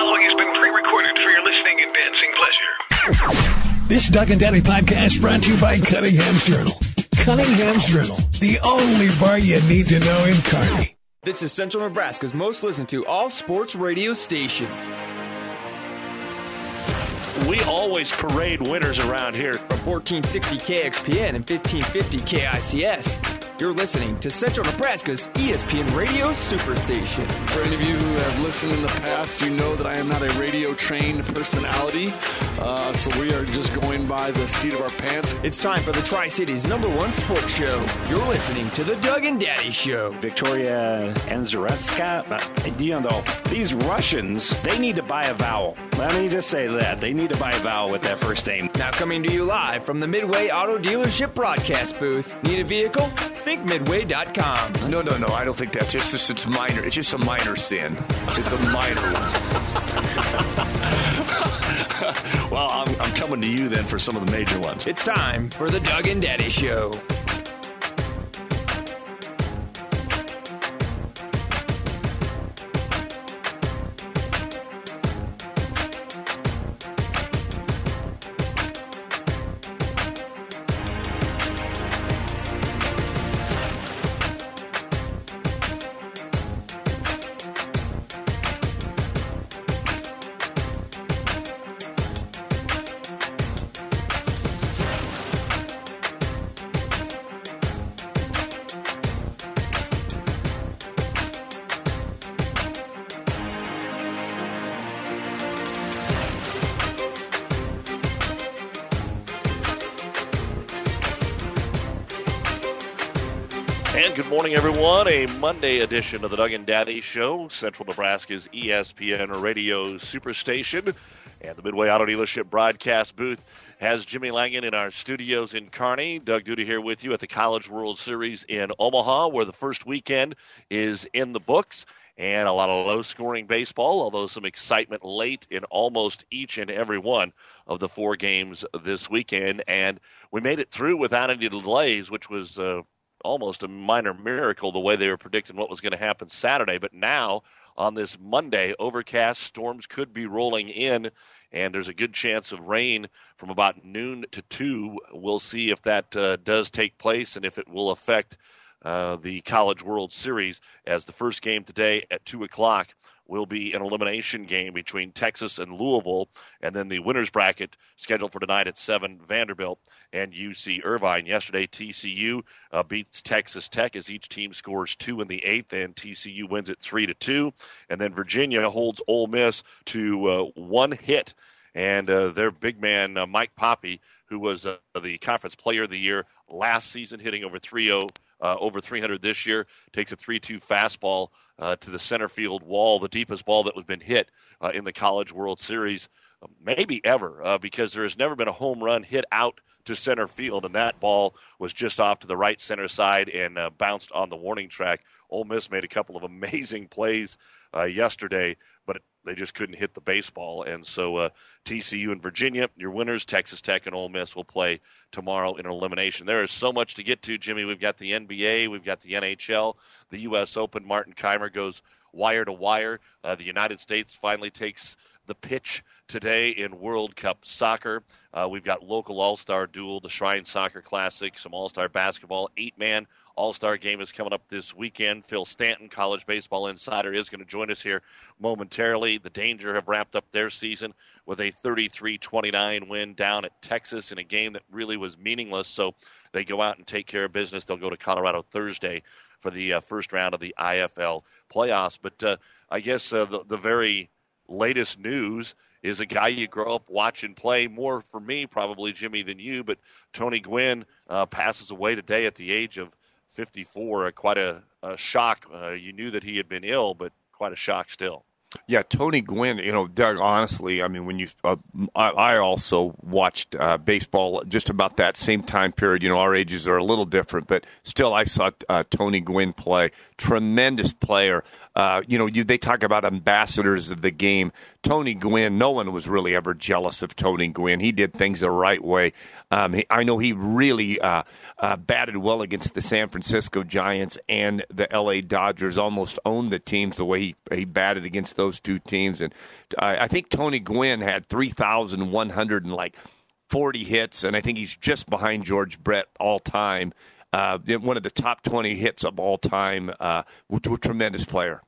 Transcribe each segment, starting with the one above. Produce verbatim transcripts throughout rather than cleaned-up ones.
following has been pre-recorded for your listening and dancing pleasure. This Doug and Daddy podcast brought to you by Cunningham's Journal. Cunningham's Journal, the only bar you need to know in Kearney. This is Central Nebraska's most listened to all-sports radio station. We always parade winners around here. From fourteen sixty K X P N and fifteen fifty K I C S, you're listening to Central Nebraska's E S P N Radio Superstation. For any of you who have listened in the past, you know that I am not a radio-trained personality, uh, so we are just going by the seat of our pants. It's time for the Tri-Cities' number one sports show. You're listening to the Doug and Daddy Show. Victoria Anzaretska, you know, these Russians, they need to buy a vowel. Let me just say that. They need to buy a vowel with that first name. Now coming to you live from the Midway Auto Dealership broadcast booth. Need a vehicle? Think Midway dot com. No, no, no. I don't think that's just, it's minor. It's just a minor sin. It's a minor one. Well, I'm, I'm coming to you then for some of the major ones. It's time for the Doug and Daddy Show. And good morning, everyone. A Monday edition of the Doug and Daddy Show, Central Nebraska's E S P N Radio Superstation, and the Midway Auto Dealership broadcast booth has Jimmy Langen in our studios in Kearney. Doug Duda here with you at the College World Series in Omaha, where the first weekend is in the books, and a lot of low-scoring baseball, although some excitement late in almost each and every one of the four games this weekend. And we made it through without any delays, which was uh, almost a minor miracle the way they were predicting what was going to happen Saturday. But now, on this Monday, overcast storms could be rolling in, and there's a good chance of rain from about noon to two. We'll see if that uh, does take place and if it will affect uh, the College World Series, as the first game today at two o'clock will be an elimination game between Texas and Louisville, and then the winner's bracket scheduled for tonight at seven, Vanderbilt and U C Irvine. Yesterday, T C U uh, beats Texas Tech as each team scores two in the eighth, and T C U wins it three to two. And then Virginia holds Ole Miss to uh, one hit, and uh, their big man, uh, Mike Poppy, who was uh, the Conference Player of the Year last season, hitting over three oh. Uh, over three hundred this year, takes a three two fastball uh, to the center field wall, the deepest ball that was been hit uh, in the College World Series, uh, maybe ever, uh, because there has never been a home run hit out to center field, and that ball was just off to the right center side and uh, bounced on the warning track. Ole Miss made a couple of amazing plays uh, yesterday, but it, they just couldn't hit the baseball. And so uh, T C U and Virginia, your winners, Texas Tech and Ole Miss, will play tomorrow in elimination. There is so much to get to, Jimmy. We've got the N B A, we've got the N H L, the U S Open. Martin Keimer goes wire to wire. Uh, the United States finally takes the pitch today in World Cup soccer. Uh, we've got local all-star duel, the Shrine Soccer Classic, some all-star basketball, eight-man all-star game is coming up this weekend. Phil Stanton, college baseball insider, is going to join us here momentarily. The Danger have wrapped up their season with a thirty-three twenty-nine win down at Texas in a game that really was meaningless. So they go out and take care of business. They'll go to Colorado Thursday for the uh, first round of the I F L playoffs. But uh, I guess uh, the, the very latest news is a guy you grow up watching play, more for me probably, Jimmy, than you, but Tony Gwynn uh, passes away today at the age of fifty-four. Uh, quite a, a shock. Uh, you knew that he had been ill, but quite a shock still. Yeah, Tony Gwynn, you know, Doug, honestly, I mean, when you, uh, I, I also watched uh, baseball just about that same time period. You know, our ages are a little different, but still I saw uh, Tony Gwynn play. Tremendous player. Uh, you know, you, they talk about ambassadors of the game. Tony Gwynn, no one was really ever jealous of Tony Gwynn. He did things the right way. Um, he, I know he really uh, uh, batted well against the San Francisco Giants and the L A Dodgers, almost owned the teams the way he, he batted against those two teams. And uh, I think Tony Gwynn had three thousand one hundred and like forty hits, and I think he's just behind George Brett all time. Uh, one of the top twenty hits of all time. Uh, a tremendous player.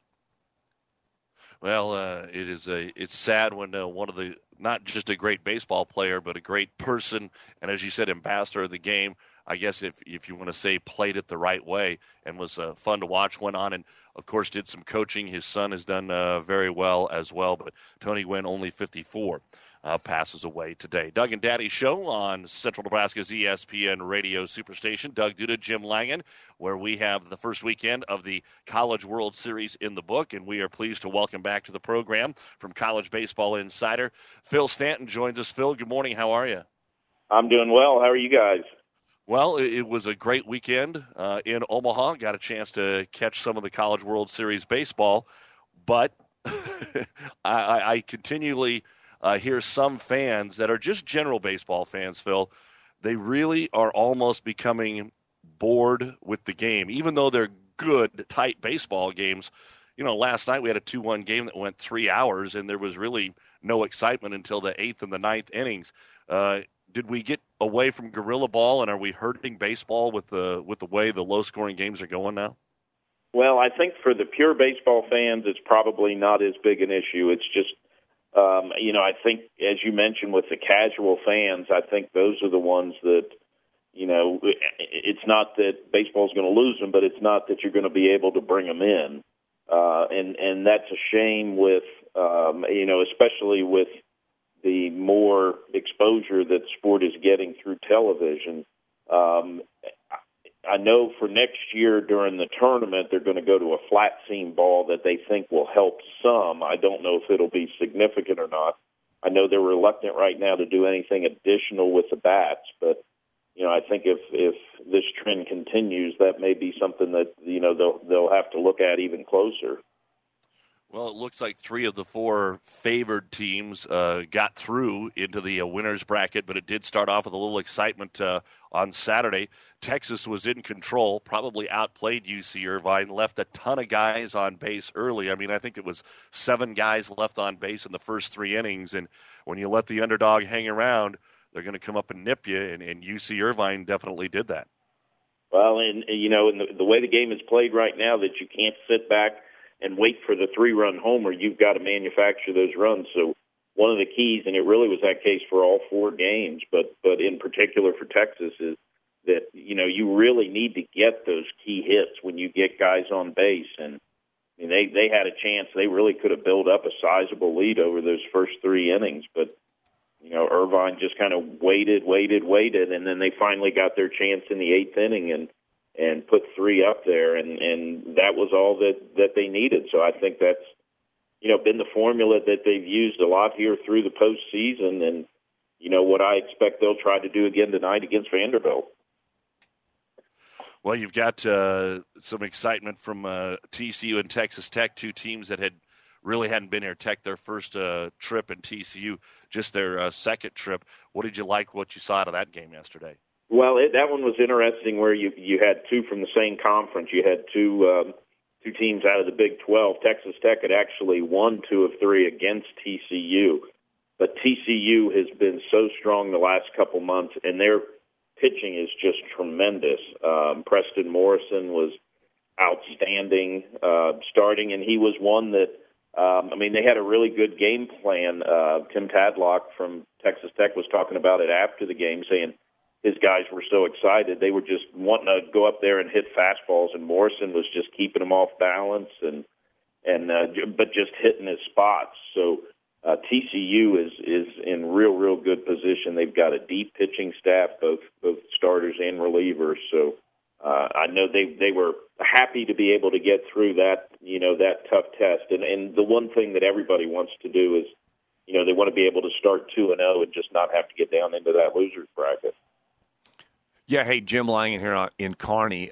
Well, uh, it is a it's sad when uh, one of the not just a great baseball player, but a great person, and as you said, ambassador of the game. I guess if if you want to say played it the right way and was uh, fun to watch, went on and of course did some coaching. His son has done uh, very well as well, but Tony Gwynn only fifty-four. Uh, passes away today. Doug and Daddy Show on Central Nebraska's E S P N Radio Superstation. Doug Duda, Jim Langen, where we have the first weekend of the College World Series in the book, and we are pleased to welcome back to the program from College Baseball Insider, Phil Stanton joins us. Phil, good morning. How are you? I'm doing well. How are you guys? Well, it was a great weekend uh, in Omaha. Got a chance to catch some of the College World Series baseball, but I, I continually Uh, hear some fans that are just general baseball fans, Phil, they really are almost becoming bored with the game, even though they're good, tight baseball games. You know, last night we had a two one game that went three hours, and there was really no excitement until the eighth and the ninth innings. Uh, did we get away from guerrilla ball, and are we hurting baseball with the with the way the low-scoring games are going now? Well, I think for the pure baseball fans, it's probably not as big an issue. It's just Um, you know, I think, as you mentioned, with the casual fans, I think those are the ones that, you know, it's not that baseball's going to lose them, but it's not that you're going to be able to bring them in. Uh, and, and that's a shame with, um, you know, especially with the more exposure that sport is getting through television. Um, I know for next year during the tournament, they're going to go to a flat seam ball that they think will help some. I don't know if it'll be significant or not. I know they're reluctant right now to do anything additional with the bats, but, you know, I think if, if this trend continues, that may be something that, you know, they'll, they'll have to look at even closer. Well, it looks like three of the four favored teams uh, got through into the uh, winner's bracket, but it did start off with a little excitement uh, on Saturday. Texas was in control, probably outplayed U C Irvine, left a ton of guys on base early. I mean, I think it was seven guys left on base in the first three innings, and when you let the underdog hang around, they're going to come up and nip you, and, and U C Irvine definitely did that. Well, and, you know, in the, the way the game is played right now, that you can't sit back and wait for the three-run homer. You've got to manufacture those runs. So one of the keys, and it really was that case for all four games, but but in particular for Texas, is that, you know, you really need to get those key hits when you get guys on base. And I mean, they, they had a chance. They really could have built up a sizable lead over those first three innings. But, you know, Irvine just kind of waited, waited, waited, and then they finally got their chance in the eighth inning and and put three up there, and, and that was all that, that they needed. So I think that's, you know, been the formula that they've used a lot here through the postseason, and, you know, what I expect they'll try to do again tonight against Vanderbilt. Well, you've got uh, some excitement from uh, T C U and Texas Tech, two teams that had really hadn't been here. Tech, their first uh, trip, and T C U, just their uh, second trip. What did you like what you saw out of that game yesterday? Well, it, that one was interesting where you you had two from the same conference. You had two um, two teams out of the Big twelve. Texas Tech had actually won two of three against T C U. But T C U has been so strong the last couple months, and their pitching is just tremendous. Um, Preston Morrison was outstanding uh, starting, and he was one that, um, I mean, they had a really good game plan. Uh, Tim Tadlock from Texas Tech was talking about it after the game, saying his guys were so excited. They were just wanting to go up there and hit fastballs, and Morrison was just keeping them off balance and, and uh, but just hitting his spots. So uh, T C U is is in real, real good position. They've got a deep pitching staff, both both starters and relievers. So uh, I know they they were happy to be able to get through that, you know, that tough test. And and the one thing that everybody wants to do is, you know, they want to be able to start two and zero and just not have to get down into that losers bracket. Yeah, hey, Jim Langen here in Kearney. Uh,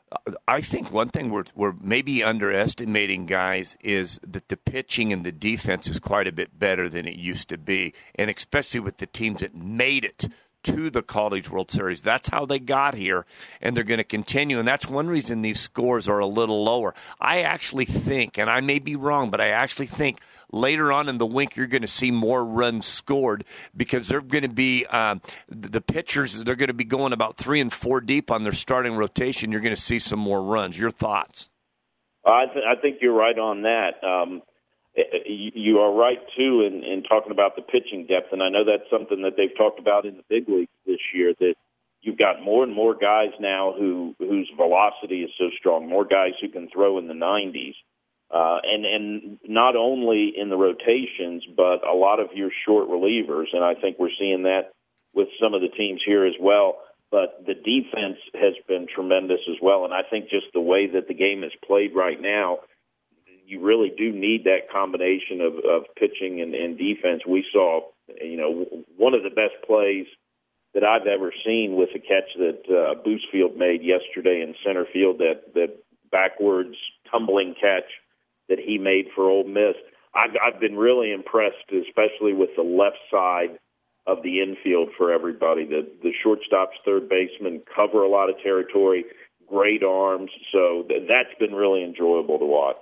I think one thing we're, we're maybe underestimating, guys, is that the pitching and the defense is quite a bit better than it used to be, and especially with the teams that made it to the College World Series. That's how they got here, and they're going to continue, and that's one reason these scores are a little lower. I actually think, and I may be wrong, but I actually think later on in the week you're going to see more runs scored because they're going to be um, the pitchers, they're going to be going about three and four deep on their starting rotation. You're going to see some more runs. Your thoughts? I, th- I think you're right on that. Um, you are right, too, in, in talking about the pitching depth, and I know that's something that they've talked about in the big leagues this year, that you've got more and more guys now who whose velocity is so strong, more guys who can throw in the nineties, uh, and, and not only in the rotations, but a lot of your short relievers, and I think we're seeing that with some of the teams here as well. But the defense has been tremendous as well, and I think just the way that the game is played right now, you really do need that combination of, of pitching and, and defense. We saw, you know, one of the best plays that I've ever seen with a catch that uh, Boosfield made yesterday in center field, that, that backwards tumbling catch that he made for Ole Miss. I've, I've been really impressed, especially with the left side of the infield for everybody. The, the shortstops, third baseman cover a lot of territory, great arms. So th- that's been really enjoyable to watch.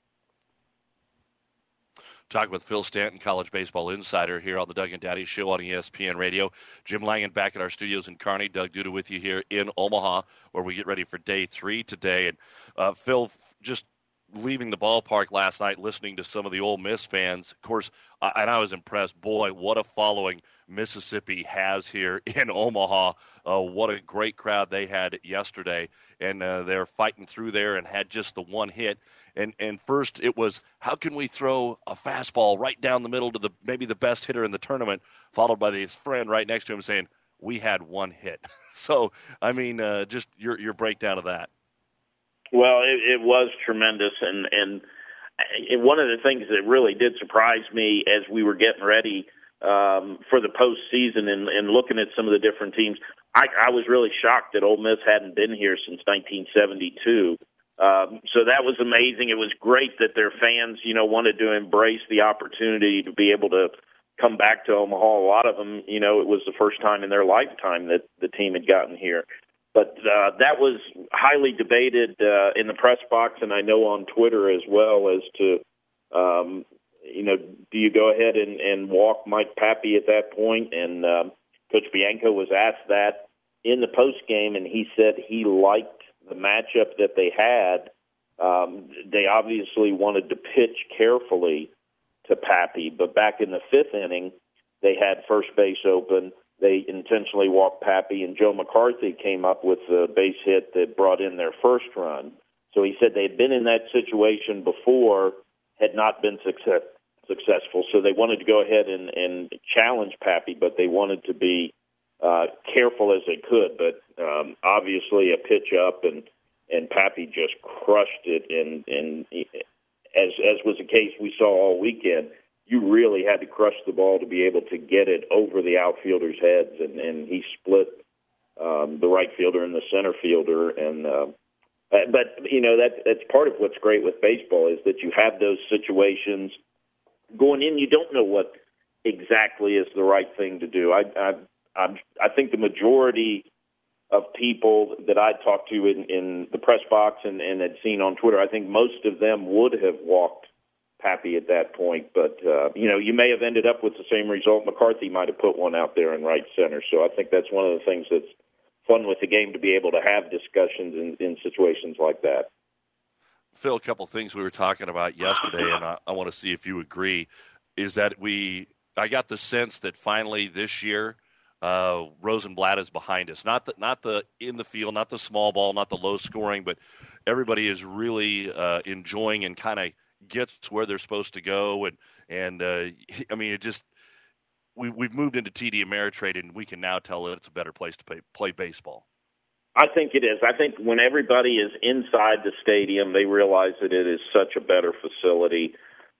Talking with Phil Stanton, College Baseball Insider, here on the Doug and Daddy Show on E S P N Radio. Jim Langen back at our studios in Kearney. Doug Duda with you here in Omaha, where we get ready for day three today. And uh, Phil, just leaving the ballpark last night, listening to some of the Ole Miss fans, of course, uh, and I was impressed. Boy, what a following Mississippi has here in Omaha. Uh, what a great crowd they had yesterday. And uh, they're fighting through there and had just the one hit. And and first it was, how can we throw a fastball right down the middle to the maybe the best hitter in the tournament, followed by his friend right next to him saying, we had one hit. So, I mean, uh, just your your breakdown of that. Well, it, it was tremendous. And, and, and one of the things that really did surprise me as we were getting ready um, for the postseason and, and looking at some of the different teams, I, I was really shocked that Ole Miss hadn't been here since nineteen seventy-two. Um, so that was amazing. It was great that their fans, you know, wanted to embrace the opportunity to be able to come back to Omaha. A lot of them, you know, it was the first time in their lifetime that the team had gotten here. But uh, that was highly debated uh, in the press box, and I know on Twitter as well, as to, um, you know, do you go ahead and, and walk Mike Pappy at that point? And um, Coach Bianco was asked that in the postgame, and he said he liked the matchup that they had. Um, they obviously wanted to pitch carefully to Pappy, but back in the fifth inning, they had first base open. They intentionally walked Pappy, and Joe McCarthy came up with a base hit that brought in their first run. So he said they had been in that situation before, had not been success, successful. So they wanted to go ahead and, and challenge Pappy, but they wanted to be uh, careful as they could. But um, obviously a pitch up, and, and Pappy just crushed it. And, and as, as was the case we saw all weekend, you really had to crush the ball to be able to get it over the outfielders' heads, and, and he split um, the right fielder and the center fielder. And uh, but you know that that's part of what's great with baseball, is that you have those situations going in. You don't know what exactly is the right thing to do. I I I'm, I think the majority of people that I talked to in, in the press box and, and had seen on Twitter, I think most of them would have walked Pappy at that point, but uh, you know, you may have ended up with the same result. McCarthy might have put one out there in right center. So I think that's one of the things that's fun with the game, to be able to have discussions in, in situations like that. Phil, a couple of things we were talking about yesterday, and I, I want to see if you agree, is that we I got the sense that finally this year uh, Rosenblatt is behind us. Not the, not the in the field, not the small ball, not the low scoring, but everybody is really uh, enjoying and kind of gets where they're supposed to go, and and uh, I mean, it just we we've moved into T D Ameritrade, and we can now tell that it's a better place to play, play baseball. I think it is. I think when everybody is inside the stadium, they realize that it is such a better facility.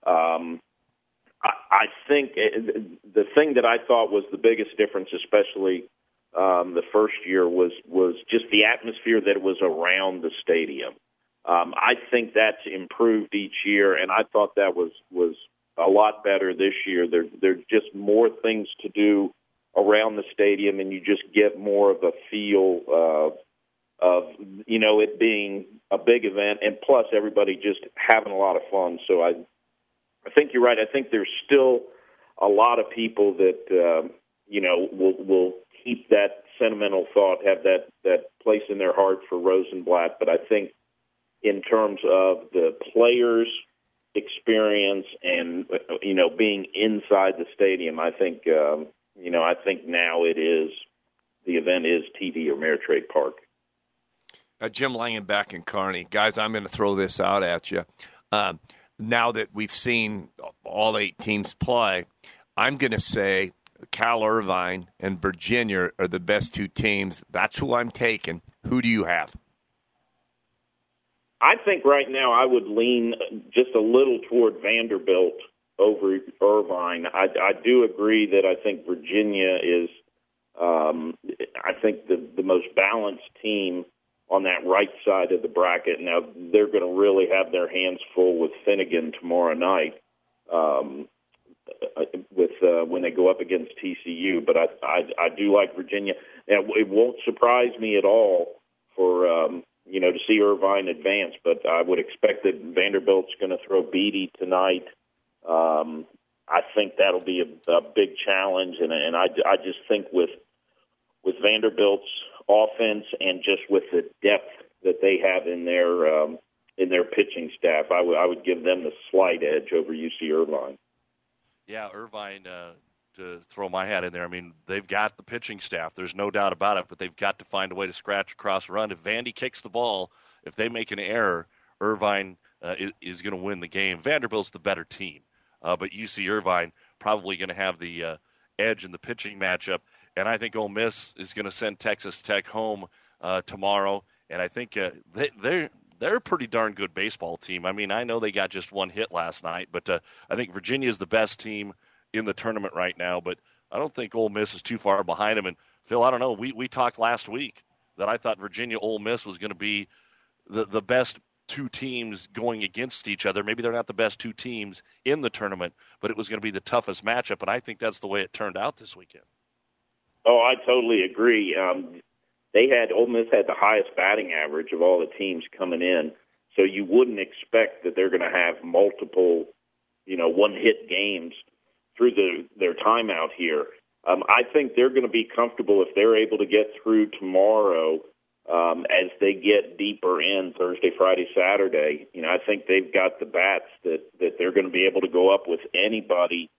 Um, I, I think it, the thing that I thought was the biggest difference, especially um, the first year was was just the atmosphere that was around the stadium. Um, I think that's improved each year, and I thought that was was a lot better this year. There there's just more things to do around the stadium, and you just get more of a feel uh, of, you know, it being a big event, and plus everybody just having a lot of fun. So I, I think you're right. I think there's still a lot of people that, um, you know, will will keep that sentimental thought, have that, that place in their heart for Rosenblatt. But I think in terms of the players' experience and, you know, being inside the stadium, I think, um, you know, I think now it is, the event is T D Ameritrade Park. Uh, Jim Langen back in Kearney. Guys, I'm going to throw this out at you. Um, now that we've seen all eight teams play, I'm going to say Cal Irvine and Virginia are the best two teams. That's who I'm taking. Who do you have? I think right now I would lean just a little toward Vanderbilt over Irvine. I, I do agree that I think Virginia is, um, I think, the, the most balanced team on that right side of the bracket. Now, they're going to really have their hands full with Finnegan tomorrow night um, with uh, when they go up against T C U. But I, I, I do like Virginia. Now, it won't surprise me at all for, um, you know, to see Irvine advance, but I would expect that Vanderbilt's going to throw Beatty tonight. Um, I think that'll be a, a big challenge, and, and I, I just think with with Vanderbilt's offense and just with the depth that they have in their um, in their pitching staff, I would I would give them the slight edge over U C Irvine. Yeah, Irvine, uh, to throw my hat in there, I mean, they've got the pitching staff. There's no doubt about it, but they've got to find a way to scratch across a run. If Vandy kicks the ball, if they make an error, Irvine uh, is, is going to win the game. Vanderbilt's the better team, uh, but U C Irvine probably going to have the uh, edge in the pitching matchup. And I think Ole Miss is going to send Texas Tech home uh, tomorrow. And I think uh, they, they're they're a pretty darn good baseball team. I mean, I know they got just one hit last night, but uh, I think Virginia is the best team in the tournament right now. But I don't think Ole Miss is too far behind them. And Phil, I don't know. We we talked last week that I thought Virginia Ole Miss was going to be the the best two teams going against each other. Maybe they're not the best two teams in the tournament, but it was going to be the toughest matchup. And I think that's the way it turned out this weekend. Oh, I totally agree. Um, they had Ole Miss had the highest batting average of all the teams coming in, so you wouldn't expect that they're going to have multiple, you know, one-hit games through the, their time out here. Um, I think they're going to be comfortable if they're able to get through tomorrow um, as they get deeper in Thursday, Friday, Saturday. You know, I think they've got the bats that, that they're going to be able to go up with anybody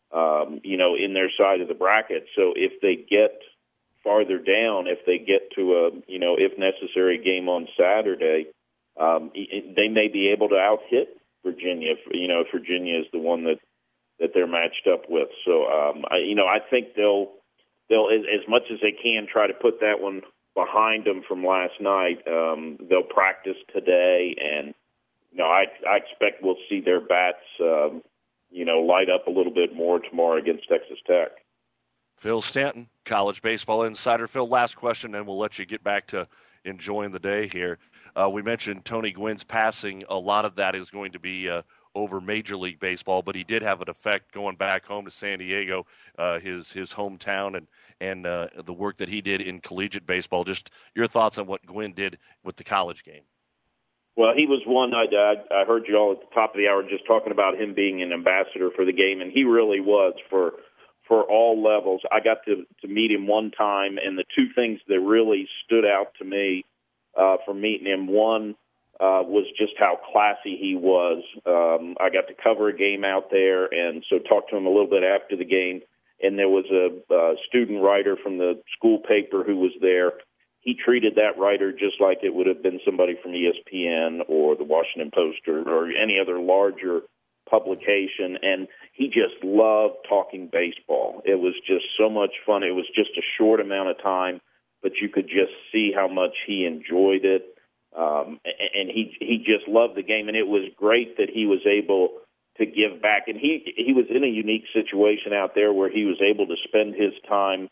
Um, you know, in their side of the bracket. So if they get farther down, if they get to a, you know, if necessary game on Saturday, um, they may be able to out-hit Virginia, if, you know, if Virginia is the one that, that they're matched up with. So, um, I, you know, I think they'll, they'll as, as much as they can try to put that one behind them from last night. Um, they'll practice today, and, you know, I, I expect we'll see their bats, um, you know, light up a little bit more tomorrow against Texas Tech. Phil Stanton, College Baseball Insider. Phil, last question, and we'll let you get back to enjoying the day here. Uh, we mentioned Tony Gwynn's passing. A lot of that is going to be uh, over Major League Baseball, but he did have an effect going back home to San Diego, uh, his his hometown, and, and uh, the work that he did in collegiate baseball. Just your thoughts on what Gwynn did with the college game. Well, he was one, I, I, I heard you all at the top of the hour just talking about him being an ambassador for the game, and he really was for for all levels. I got to, to meet him one time, and the two things that really stood out to me uh, from meeting him, one uh, was just how classy he was. Um, I got to cover a game out there, and so talked to him a little bit after the game, and there was a, a student writer from the school paper who was there. He treated that writer just like it would have been somebody from E S P N or the Washington Post or, or any other larger publication, and he just loved talking baseball. It was just so much fun. It was just a short amount of time, but you could just see how much he enjoyed it, um, and he he just loved the game, and it was great that he was able to give back. And he, he was in a unique situation out there where he was able to spend his time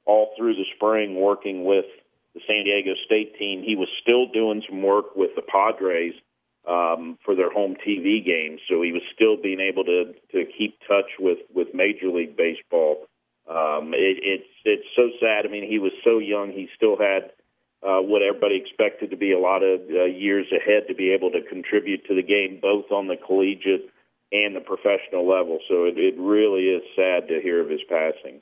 all through the spring working with the San Diego State team. He was still doing some work with the Padres um, for their home T V games, so he was still being able to, to keep touch with, with Major League Baseball. Um, it, it's it's so sad. I mean, he was so young. He still had uh, what everybody expected to be a lot of uh, years ahead to be able to contribute to the game, both on the collegiate and the professional level. So it, it really is sad to hear of his passing.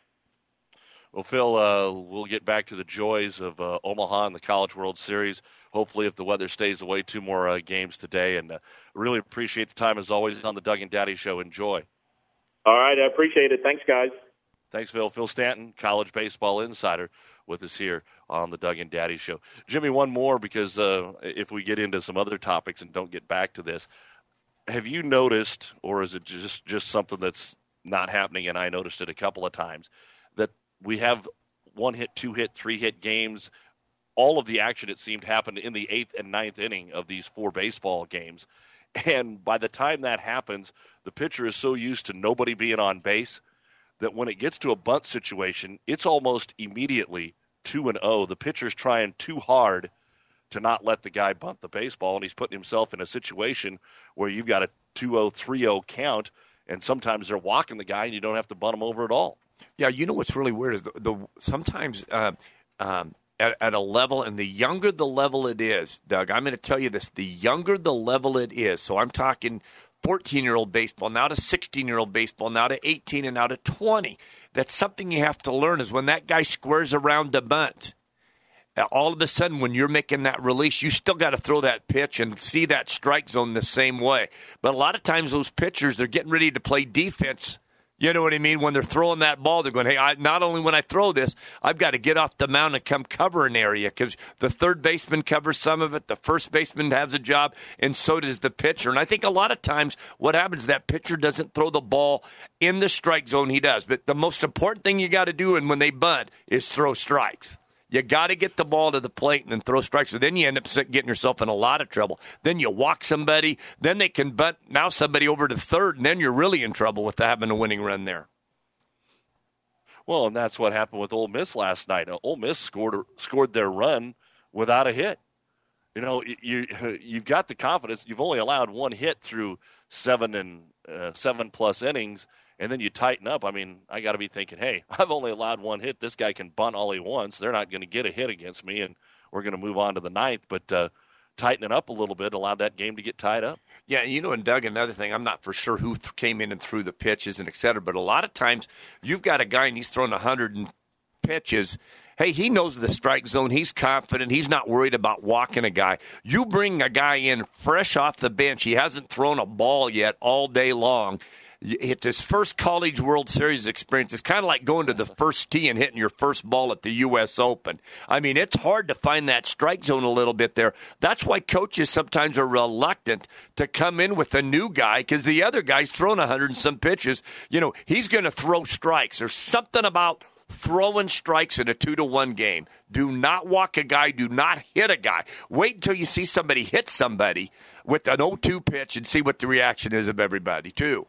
Well, Phil, uh, we'll get back to the joys of uh, Omaha and the College World Series. Hopefully, if the weather stays away, two more uh, games today. And uh, really appreciate the time, as always, on the Doug and Daddy Show. Enjoy. All right, I appreciate it. Thanks, guys. Thanks, Phil. Phil Stanton, college baseball insider, with us here on the Doug and Daddy Show. Jimmy, one more, because uh, if we get into some other topics and don't get back to this, have you noticed, or is it just, just something that's not happening, and I noticed it a couple of times, that we have one-hit, two-hit, three-hit games? All of the action, it seemed, happened in the eighth and ninth inning of these four baseball games. And by the time that happens, the pitcher is so used to nobody being on base that when it gets to a bunt situation, it's almost immediately two and oh. The pitcher's trying too hard to not let the guy bunt the baseball, and he's putting himself in a situation where you've got a two oh, three oh count, and sometimes they're walking the guy, and you don't have to bunt him over at all. Yeah, you know what's really weird is the, the sometimes uh, um, at, at a level, and the younger the level it is, Doug, I'm going to tell you this, the younger the level it is, so I'm talking fourteen-year-old baseball, now to sixteen-year-old baseball, now to eighteen, and now to twenty. That's something you have to learn is when that guy squares around to bunt, all of a sudden when you're making that release, you still got to throw that pitch and see that strike zone the same way. But a lot of times those pitchers, they're getting ready to play defense. You know what I mean? When they're throwing that ball, they're going, hey, I, not only when I throw this, I've got to get off the mound and come cover an area because the third baseman covers some of it, the first baseman has a job, and so does the pitcher. And I think a lot of times what happens is that pitcher doesn't throw the ball in the strike zone. He does. But the most important thing you got to do and when they bunt is throw strikes. You got to get the ball to the plate and then throw strikes. So then you end up getting yourself in a lot of trouble. Then you walk somebody. Then they can bunt now somebody over to third, and then you're really in trouble with having a winning run there. Well, and that's what happened with Ole Miss last night. Ole Miss scored scored their run without a hit. You know, you you've got the confidence. You've only allowed one hit through seven and uh, seven plus innings. And then you tighten up. I mean, I got to be thinking, hey, I've only allowed one hit. This guy can bunt all he wants. They're not going to get a hit against me, and we're going to move on to the ninth. But uh, tightening up a little bit allowed that game to get tied up. Yeah, you know, and Doug, another thing, I'm not for sure who th- came in and threw the pitches and et cetera, but a lot of times you've got a guy and he's thrown one hundred pitches. Hey, he knows the strike zone. He's confident. He's not worried about walking a guy. You bring a guy in fresh off the bench. He hasn't thrown a ball yet all day long. It's his first College World Series experience. It's kind of like going to the first tee and hitting your first ball at the U S Open. I mean, it's hard to find that strike zone a little bit there. That's why coaches sometimes are reluctant to come in with a new guy because the other guy's thrown a hundred and some pitches. You know, he's going to throw strikes. There's something about throwing strikes in a two to one game. Do not walk a guy. Do not hit a guy. Wait until you see somebody hit somebody with an oh two pitch and see what the reaction is of everybody, too.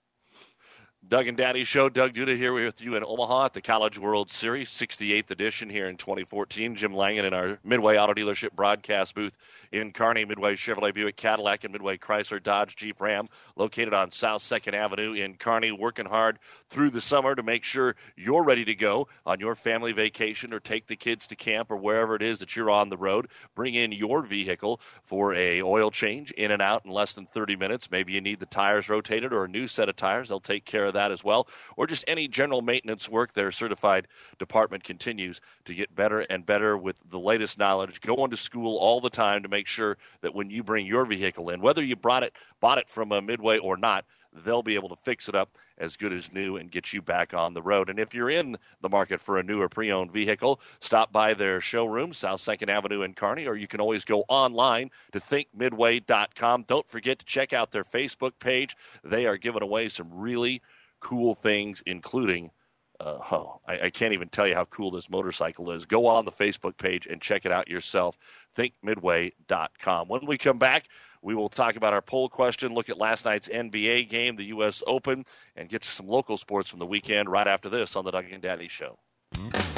Doug and Daddy Show. Doug Duda here with you in Omaha at the College World Series, sixty-eighth edition here in twenty fourteen. Jim Langen in our Midway Auto Dealership broadcast booth in Kearney, Midway Chevrolet Buick Cadillac and Midway Chrysler Dodge Jeep Ram, located on South second Avenue in Kearney, working hard through the summer to make sure you're ready to go on your family vacation or take the kids to camp or wherever it is that you're on the road. Bring in your vehicle for a oil change in and out in less than thirty minutes. Maybe you need the tires rotated or a new set of tires. They'll take care of that as well, or just any general maintenance work. Their certified department continues to get better and better with the latest knowledge, going to school all the time to make sure that when you bring your vehicle in, whether you brought it, bought it from a Midway or not, they'll be able to fix it up as good as new and get you back on the road. And if you're in the market for a new or pre-owned vehicle, stop by their showroom, South second Avenue in Kearney, or you can always go online to think midway dot com. Don't forget to check out their Facebook page. They are giving away some really cool things, including, uh, oh, I, I can't even tell you how cool this motorcycle is. Go on the Facebook page and check it out yourself, think midway dot com. When we come back, we will talk about our poll question, look at last night's N B A game, the U S Open, and get to some local sports from the weekend right after this on the Doug and Daddy Show.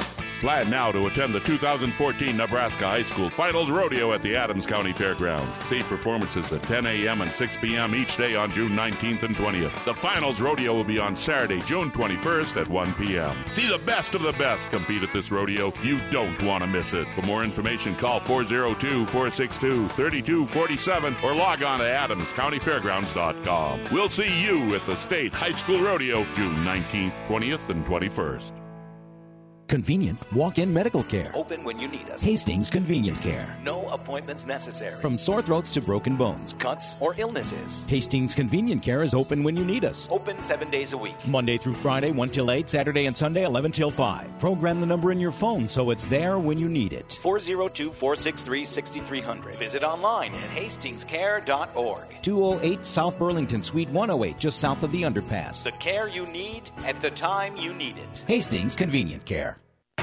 Plan now to attend the two thousand fourteen Nebraska High School Finals Rodeo at the Adams County Fairgrounds. See performances at ten a.m. and six p.m. each day on June nineteenth and twentieth. The Finals Rodeo will be on Saturday, June twenty-first at one p.m. See the best of the best compete at this rodeo. You don't want to miss it. For more information, call four oh two, four six two, three two four seven or log on to adams county fairgrounds dot com. We'll see you at the State High School Rodeo June nineteenth, twentieth, and twenty-first. Convenient walk-in medical care. Open when you need us. Hastings Convenient Care. No appointments necessary. From sore throats to broken bones, cuts, or illnesses. Hastings Convenient Care is open when you need us. Open seven days a week. Monday through Friday, one till eight. Saturday and Sunday, eleven till five. Program the number in your phone so it's there when you need it. four oh two, four six three, six three zero zero. Visit online at hastings care dot org. two oh eight South Burlington, Suite one oh eight, just south of the underpass. The care you need at the time you need it. Hastings Convenient Care.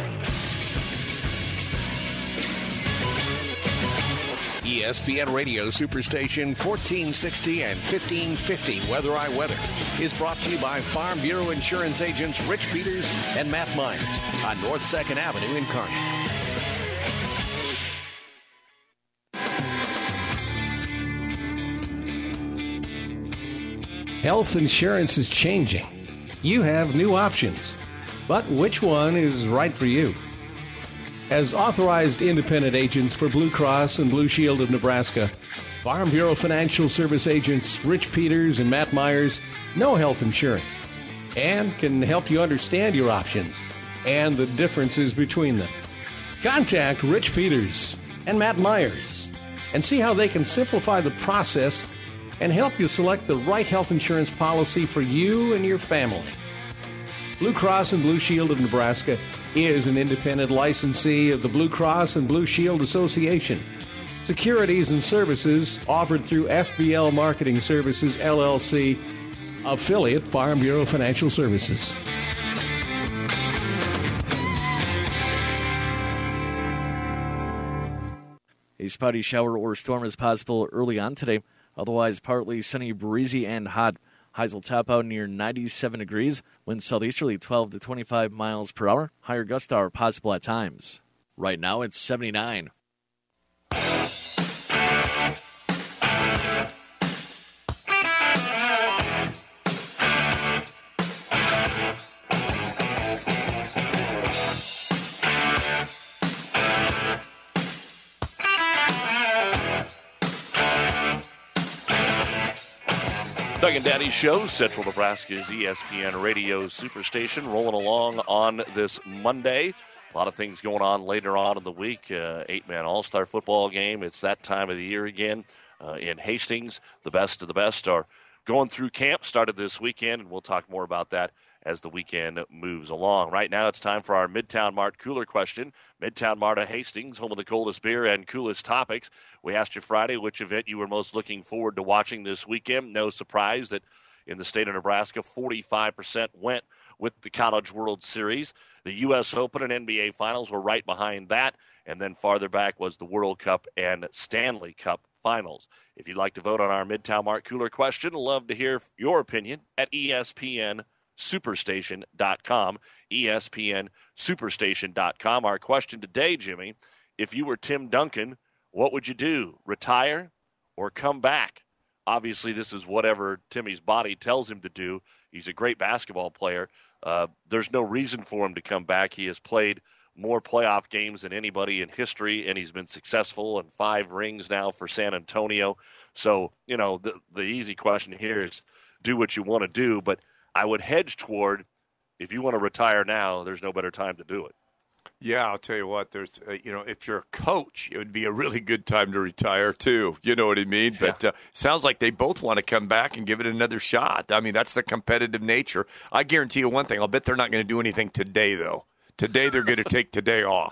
E S P N Radio Superstation fourteen sixty and fifteen fifty Weather I Weather is brought to you by Farm Bureau Insurance agents Rich Peters and Matt Myers on North second Avenue in Kearney. Health insurance is changing. You have new options, but which one is right for you? As authorized independent agents for Blue Cross and Blue Shield of Nebraska, Farm Bureau Financial Service agents Rich Peters and Matt Myers know health insurance and can help you understand your options and the differences between them. Contact Rich Peters and Matt Myers and see how they can simplify the process and help you select the right health insurance policy for you and your family. Blue Cross and Blue Shield of Nebraska is an independent licensee of the Blue Cross and Blue Shield Association. Securities and services offered through F B L Marketing Services, L L C, affiliate Farm Bureau Financial Services. A spotty shower or storm is possible early on today. Otherwise, partly sunny, breezy, and hot. Highs will top out near ninety-seven degrees. Winds southeasterly twelve to twenty-five miles per hour. Higher gusts are possible at times. Right now, it's seventy-nine. Doug and Daddy Show, Central Nebraska's E S P N Radio Superstation, rolling along on this Monday. A lot of things going on later on in the week. Uh, eight-man All-Star football game. It's that time of the year again uh, in Hastings. The best of the best are going through camp. Started this weekend, and we'll talk more about that as the weekend moves along. Right now, it's time for our Midtown Mart Cooler question. Midtown Mart of Hastings, home of the coldest beer and coolest topics. We asked you Friday which event you were most looking forward to watching this weekend. No surprise that in the state of Nebraska, forty-five percent went with the College World Series. The U S Open and N B A Finals were right behind that. And then farther back was the World Cup and Stanley Cup Finals. If you'd like to vote on our Midtown Mart Cooler question, love to hear your opinion at E S P N superstation dot com, E S P N superstation dot com. Our question today, Jimmy, if you were Tim Duncan, what would you do? Retire or come back? Obviously, this is whatever Timmy's body tells him to do. He's a great basketball player. Uh, there's no reason for him to come back. He has played more playoff games than anybody in history, and he's been successful in five rings now for San Antonio. So, you know, the, the easy question here is do what you want to do, but I would hedge toward if you want to retire now, there's no better time to do it. Yeah, I'll tell you what, there's, uh, you know, if you're a coach, it would be a really good time to retire, too. You know what I mean? Yeah. But uh, sounds like they both want to come back and give it another shot. I mean, that's the competitive nature. I guarantee you one thing. I'll bet they're not going to do anything today, though. Today, they're going to take today off.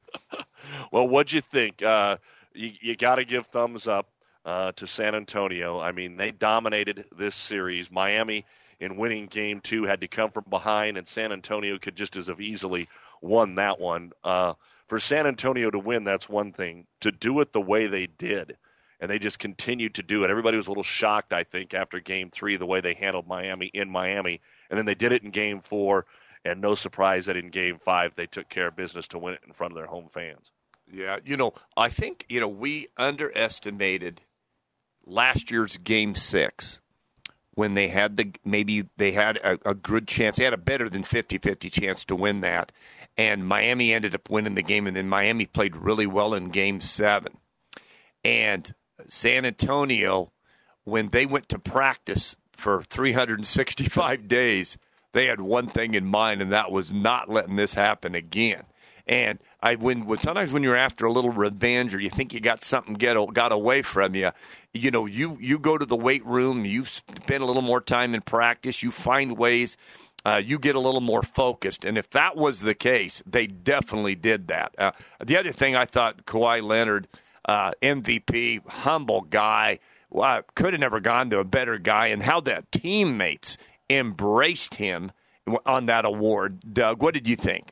Well, what'd you think? Uh, you you got to give thumbs up uh, to San Antonio. I mean, they dominated this series. Miami, in winning game two, had to come from behind, and San Antonio could just as have easily won that one. Uh, for San Antonio to win, that's one thing. To do it the way they did, and they just continued to do it. Everybody was a little shocked, I think, after game three, the way they handled Miami in Miami. And then they did it in game four, and no surprise that in Game Five they took care of business to win it in front of their home fans. Yeah, you know, I think, you know, we underestimated last year's Game Six when they had the maybe they had a, a good chance. They had a better than fifty-fifty chance to win that, and Miami ended up winning the game, and then Miami played really well in Game Seven. And San Antonio, when they went to practice for three hundred sixty-five days, they had one thing in mind, and that was not letting this happen again. And I, when, when sometimes when you're after a little revenge or you think you got something get got away from you, you know, you you go to the weight room, you spend a little more time in practice, you find ways, uh, you get a little more focused. And if that was the case, they definitely did that. Uh, the other thing I thought, Kawhi Leonard, uh, M V P, humble guy, well, could have never gone to a better guy, and how the teammates embraced him on that award. Doug, what did you think?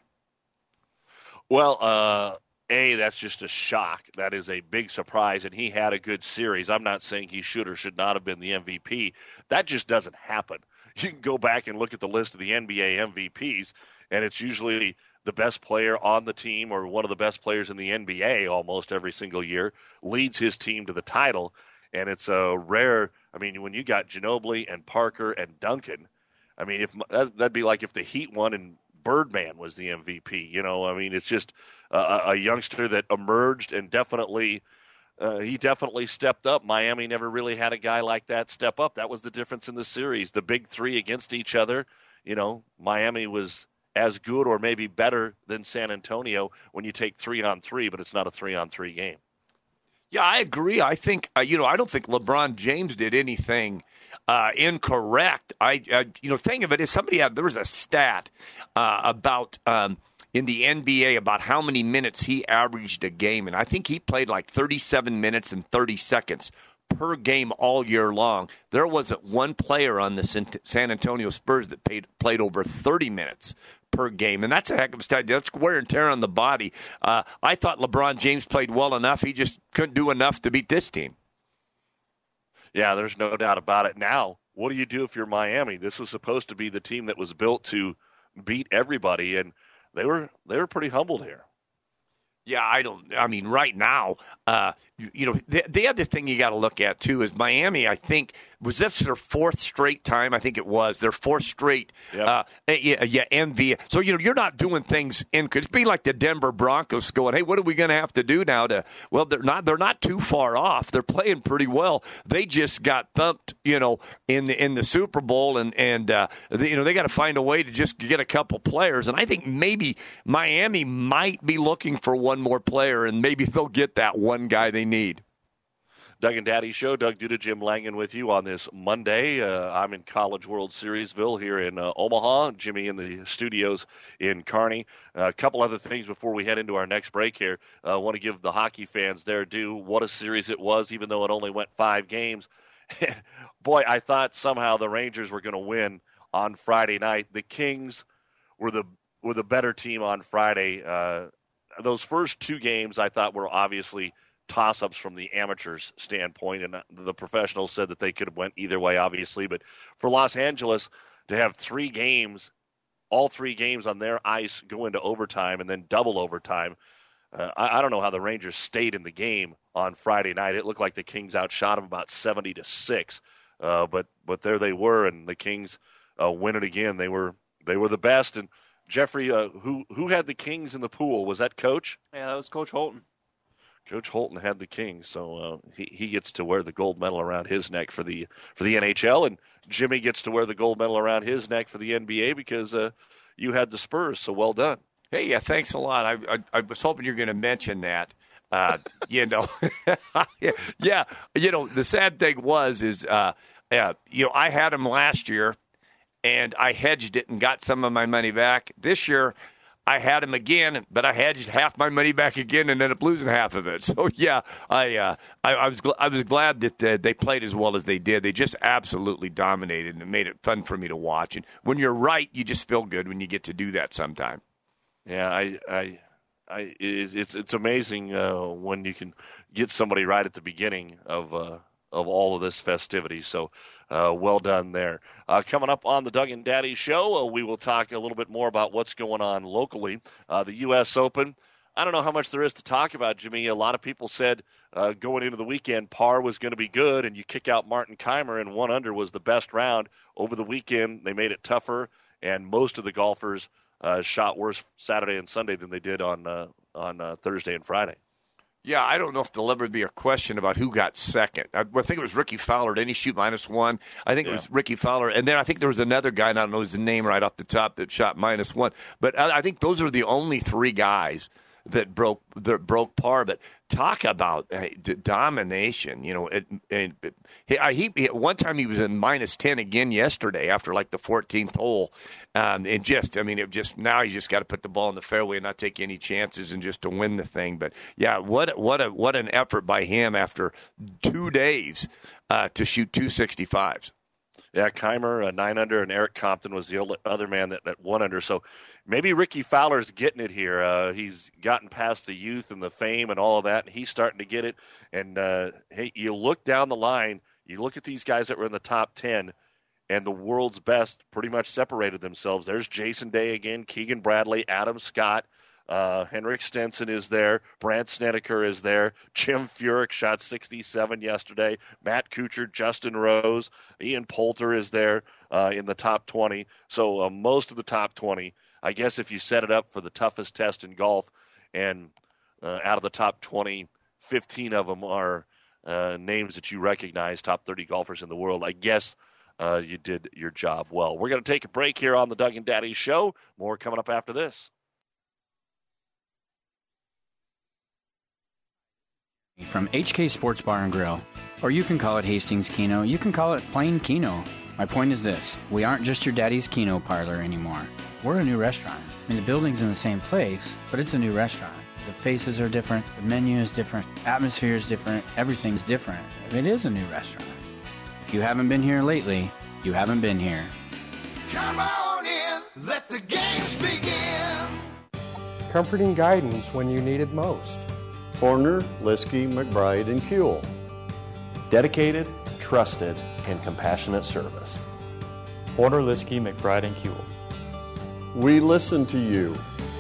Well, uh, A, that's just a shock. That is a big surprise, and he had a good series. I'm not saying he should or should not have been the M V P. That just doesn't happen. You can go back and look at the list of the N B A M V Ps, and it's usually the best player on the team or one of the best players in the N B A almost every single year leads his team to the title, and it's a rare – I mean, when you got Ginobili and Parker and Duncan, I mean, if that'd be like if the Heat won and – Birdman was the M V P. You know, I mean, it's just a, a youngster that emerged and definitely, uh, he definitely stepped up. Miami never really had a guy like that step up. That was the difference in the series. The big three against each other. You know, Miami was as good or maybe better than San Antonio when you take three on three, but it's not a three on three game. Yeah, I agree. I think, uh, you know, I don't think LeBron James did anything uh, incorrect. I, uh, you know, thing of it is somebody had, there was a stat uh, about um, in the N B A about how many minutes he averaged a game. And I think he played like thirty-seven minutes and thirty seconds per game all year long. There wasn't one player on the San Antonio Spurs that paid, played over thirty minutes per game, and that's a heck of a stat. That's wear and tear on the body. Uh, I thought LeBron James played well enough. He just couldn't do enough to beat this team. Yeah, there's no doubt about it. Now, what do you do if you're Miami? This was supposed to be the team that was built to beat everybody, and they were they were pretty humbled here. Yeah, I don't. I mean, right now, uh, you, you know, the, the other thing you got to look at too is Miami. I think was this their fourth straight time. I think it was their fourth straight. Yep. Uh, yeah, yeah, M V. So you know, you're not doing things in. It's be like the Denver Broncos going, "Hey, what are we going to have to do now to?" Well, they're not. They're not too far off. They're playing pretty well. They just got thumped, you know, in the in the Super Bowl, and and uh, the, you know they got to find a way to just get a couple players. And I think maybe Miami might be looking for one. One more player, and maybe they'll get that one guy they need. Doug and Daddy Show. Doug Duda, Jim Langen with you on this Monday. Uh, I'm in College World Seriesville here in uh, Omaha. Jimmy in the studios in Kearney. Uh, a couple other things before we head into our next break here. I uh, want to give the hockey fans their due. What a series it was, even though it only went five games. Boy, I thought somehow the Rangers were going to win on Friday night. The Kings were the were the better team on Friday. Uh, Those first two games I thought were obviously toss-ups from the amateurs' standpoint, and the professionals said that they could have went either way, obviously. But for Los Angeles to have three games, all three games on their ice go into overtime and then double overtime, uh, I, I don't know how the Rangers stayed in the game on Friday night. It looked like the Kings outshot them about seventy to six, uh, but but there they were, and the Kings uh, win it again. They were they were the best, and Jeffrey, uh, who who had the Kings in the pool? Was that Coach? Yeah, that was Coach Holton. Coach Holton had the Kings, so uh, he he gets to wear the gold medal around his neck for the for the N H L, and Jimmy gets to wear the gold medal around his neck for the N B A because uh, you had the Spurs. So well done. Hey, yeah, thanks a lot. I I, I was hoping you're going to mention that. Uh, you know, yeah, you know, the sad thing was is, uh, uh, you know, I had him last year. And I hedged it and got some of my money back. This year, I had him again, but I hedged half my money back again and ended up losing half of it. So yeah, I uh, I, I was gl- I was glad that uh, they played as well as they did. They just absolutely dominated, and it made it fun for me to watch. And when you're right, you just feel good when you get to do that sometime. Yeah, I I. I, it's it's amazing uh, when you can get somebody right at the beginning of uh, of all of this festivity. So uh, well done there. Uh, coming up on the Doug and Daddy Show, uh, we will talk a little bit more about what's going on locally. Uh, the U S Open, I don't know how much there is to talk about, Jimmy. A lot of people said uh, going into the weekend, par was going to be good, and you kick out Martin Kaymer, and one under was the best round. Over the weekend, they made it tougher, and most of the golfers uh, shot worse Saturday and Sunday than they did on uh, on uh, Thursday and Friday. Yeah, I don't know if there'll ever be a question about who got second. I, I think it was Ricky Fowler. Didn't he shoot minus one? I think yeah. it was Ricky Fowler. And then I think there was another guy, and I don't know his name right off the top, that shot minus one. But I, I think those are the only three guys that broke that broke par. But talk about uh, d- domination. You know, it, it, it, he, he one time he was in minus ten again yesterday after like the fourteenth hole, um, and just I mean, it just now you just got to put the ball in the fairway and not take any chances and just to win the thing. But yeah, what what a what an effort by him after two days uh, to shoot two sixty-fives. Yeah, Kaymer, uh, nine under, and Eric Compton was the other man that, that one under. So maybe Ricky Fowler's getting it here. Uh, he's gotten past the youth and the fame and all of that, and he's starting to get it. And, uh, hey, you look down the line, you look at these guys that were in the top ten, and the world's best pretty much separated themselves. There's Jason Day again, Keegan Bradley, Adam Scott. Uh, Henrik Stenson is there. Brandt Snedeker is there. Jim Furyk shot sixty-seven yesterday. Matt Kuchar, Justin Rose, Ian Poulter is there uh, in the top twenty. So uh, most of the top twenty, I guess if you set it up for the toughest test in golf, and uh, out of the top twenty, fifteen of them are uh, names that you recognize, top thirty golfers in the world, I guess uh, you did your job well. We're going to take a break here on the Doug and Daddy Show. More coming up after this. From H K Sports Bar and Grill, or you can call it Hastings Keno, you can call it plain Keno. My point is this, we aren't just your daddy's Keno parlor anymore. We're a new restaurant. I mean, the building's in the same place, but it's a new restaurant. The faces are different, the menu is different, atmosphere is different, everything's different. It is a new restaurant. If you haven't been here lately, you haven't been here. Come on in, let the games begin. Comforting guidance when you need it most. Horner, Liskey, McBride, and Kuehl. Dedicated, trusted, and compassionate service. Horner, Liskey, McBride, and Kuehl. We listen to you.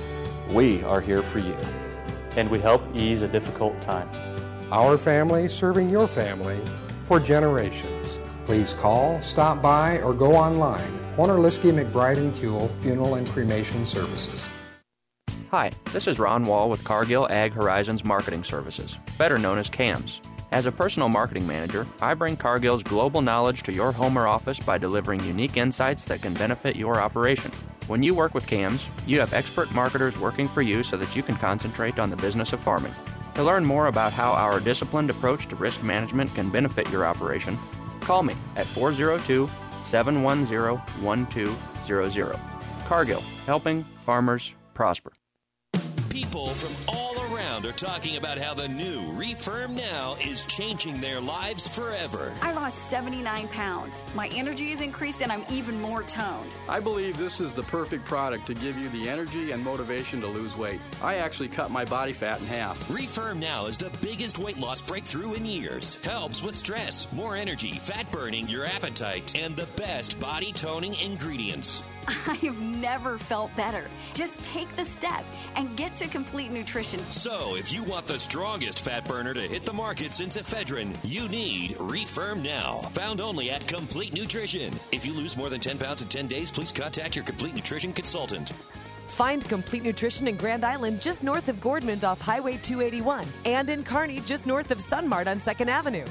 We are here for you. And we help ease a difficult time. Our family serving your family for generations. Please call, stop by, or go online. Horner, Liskey, McBride, and Kuehl Funeral and Cremation Services. Hi, this is Ron Wall with Cargill Ag Horizons Marketing Services, better known as C A M S. As a personal marketing manager, I bring Cargill's global knowledge to your home or office by delivering unique insights that can benefit your operation. When you work with C A M S, you have expert marketers working for you so that you can concentrate on the business of farming. To learn more about how our disciplined approach to risk management can benefit your operation, call me at four oh two, seven one zero, one two zero zero. Cargill, helping farmers prosper. People from all around are talking about how the new Refirm Now is changing their lives forever. I lost seventy-nine pounds. My energy is increased and I'm even more toned. I believe this is the perfect product to give you the energy and motivation to lose weight. I actually cut my body fat in half. Refirm Now is the biggest weight loss breakthrough in years. Helps with stress, more energy, fat burning, your appetite, and the best body toning ingredients. I have never felt better. Just take the step and get to Complete Nutrition. So, if you want the strongest fat burner to hit the market since ephedrine, you need Refirm Now. Found only at Complete Nutrition. If you lose more than ten pounds in ten days, please contact your Complete Nutrition consultant. Find Complete Nutrition in Grand Island just north of Gordman's off Highway two eighty-one and in Kearney just north of Sunmart on second Avenue.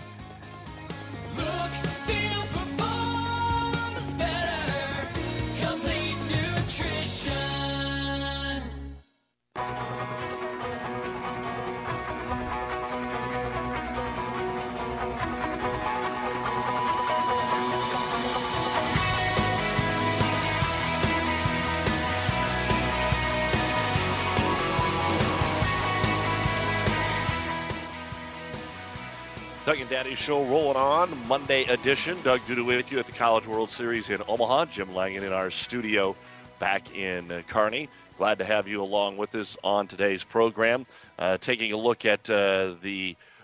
Look, feel, perform better. Complete Nutrition. Doug and Daddy Show rolling on, Monday edition. Doug Duda with you at the College World Series in Omaha. Jim Langen in our studio back in uh, Kearney. Glad to have you along with us on today's program. Uh, taking a look at uh, the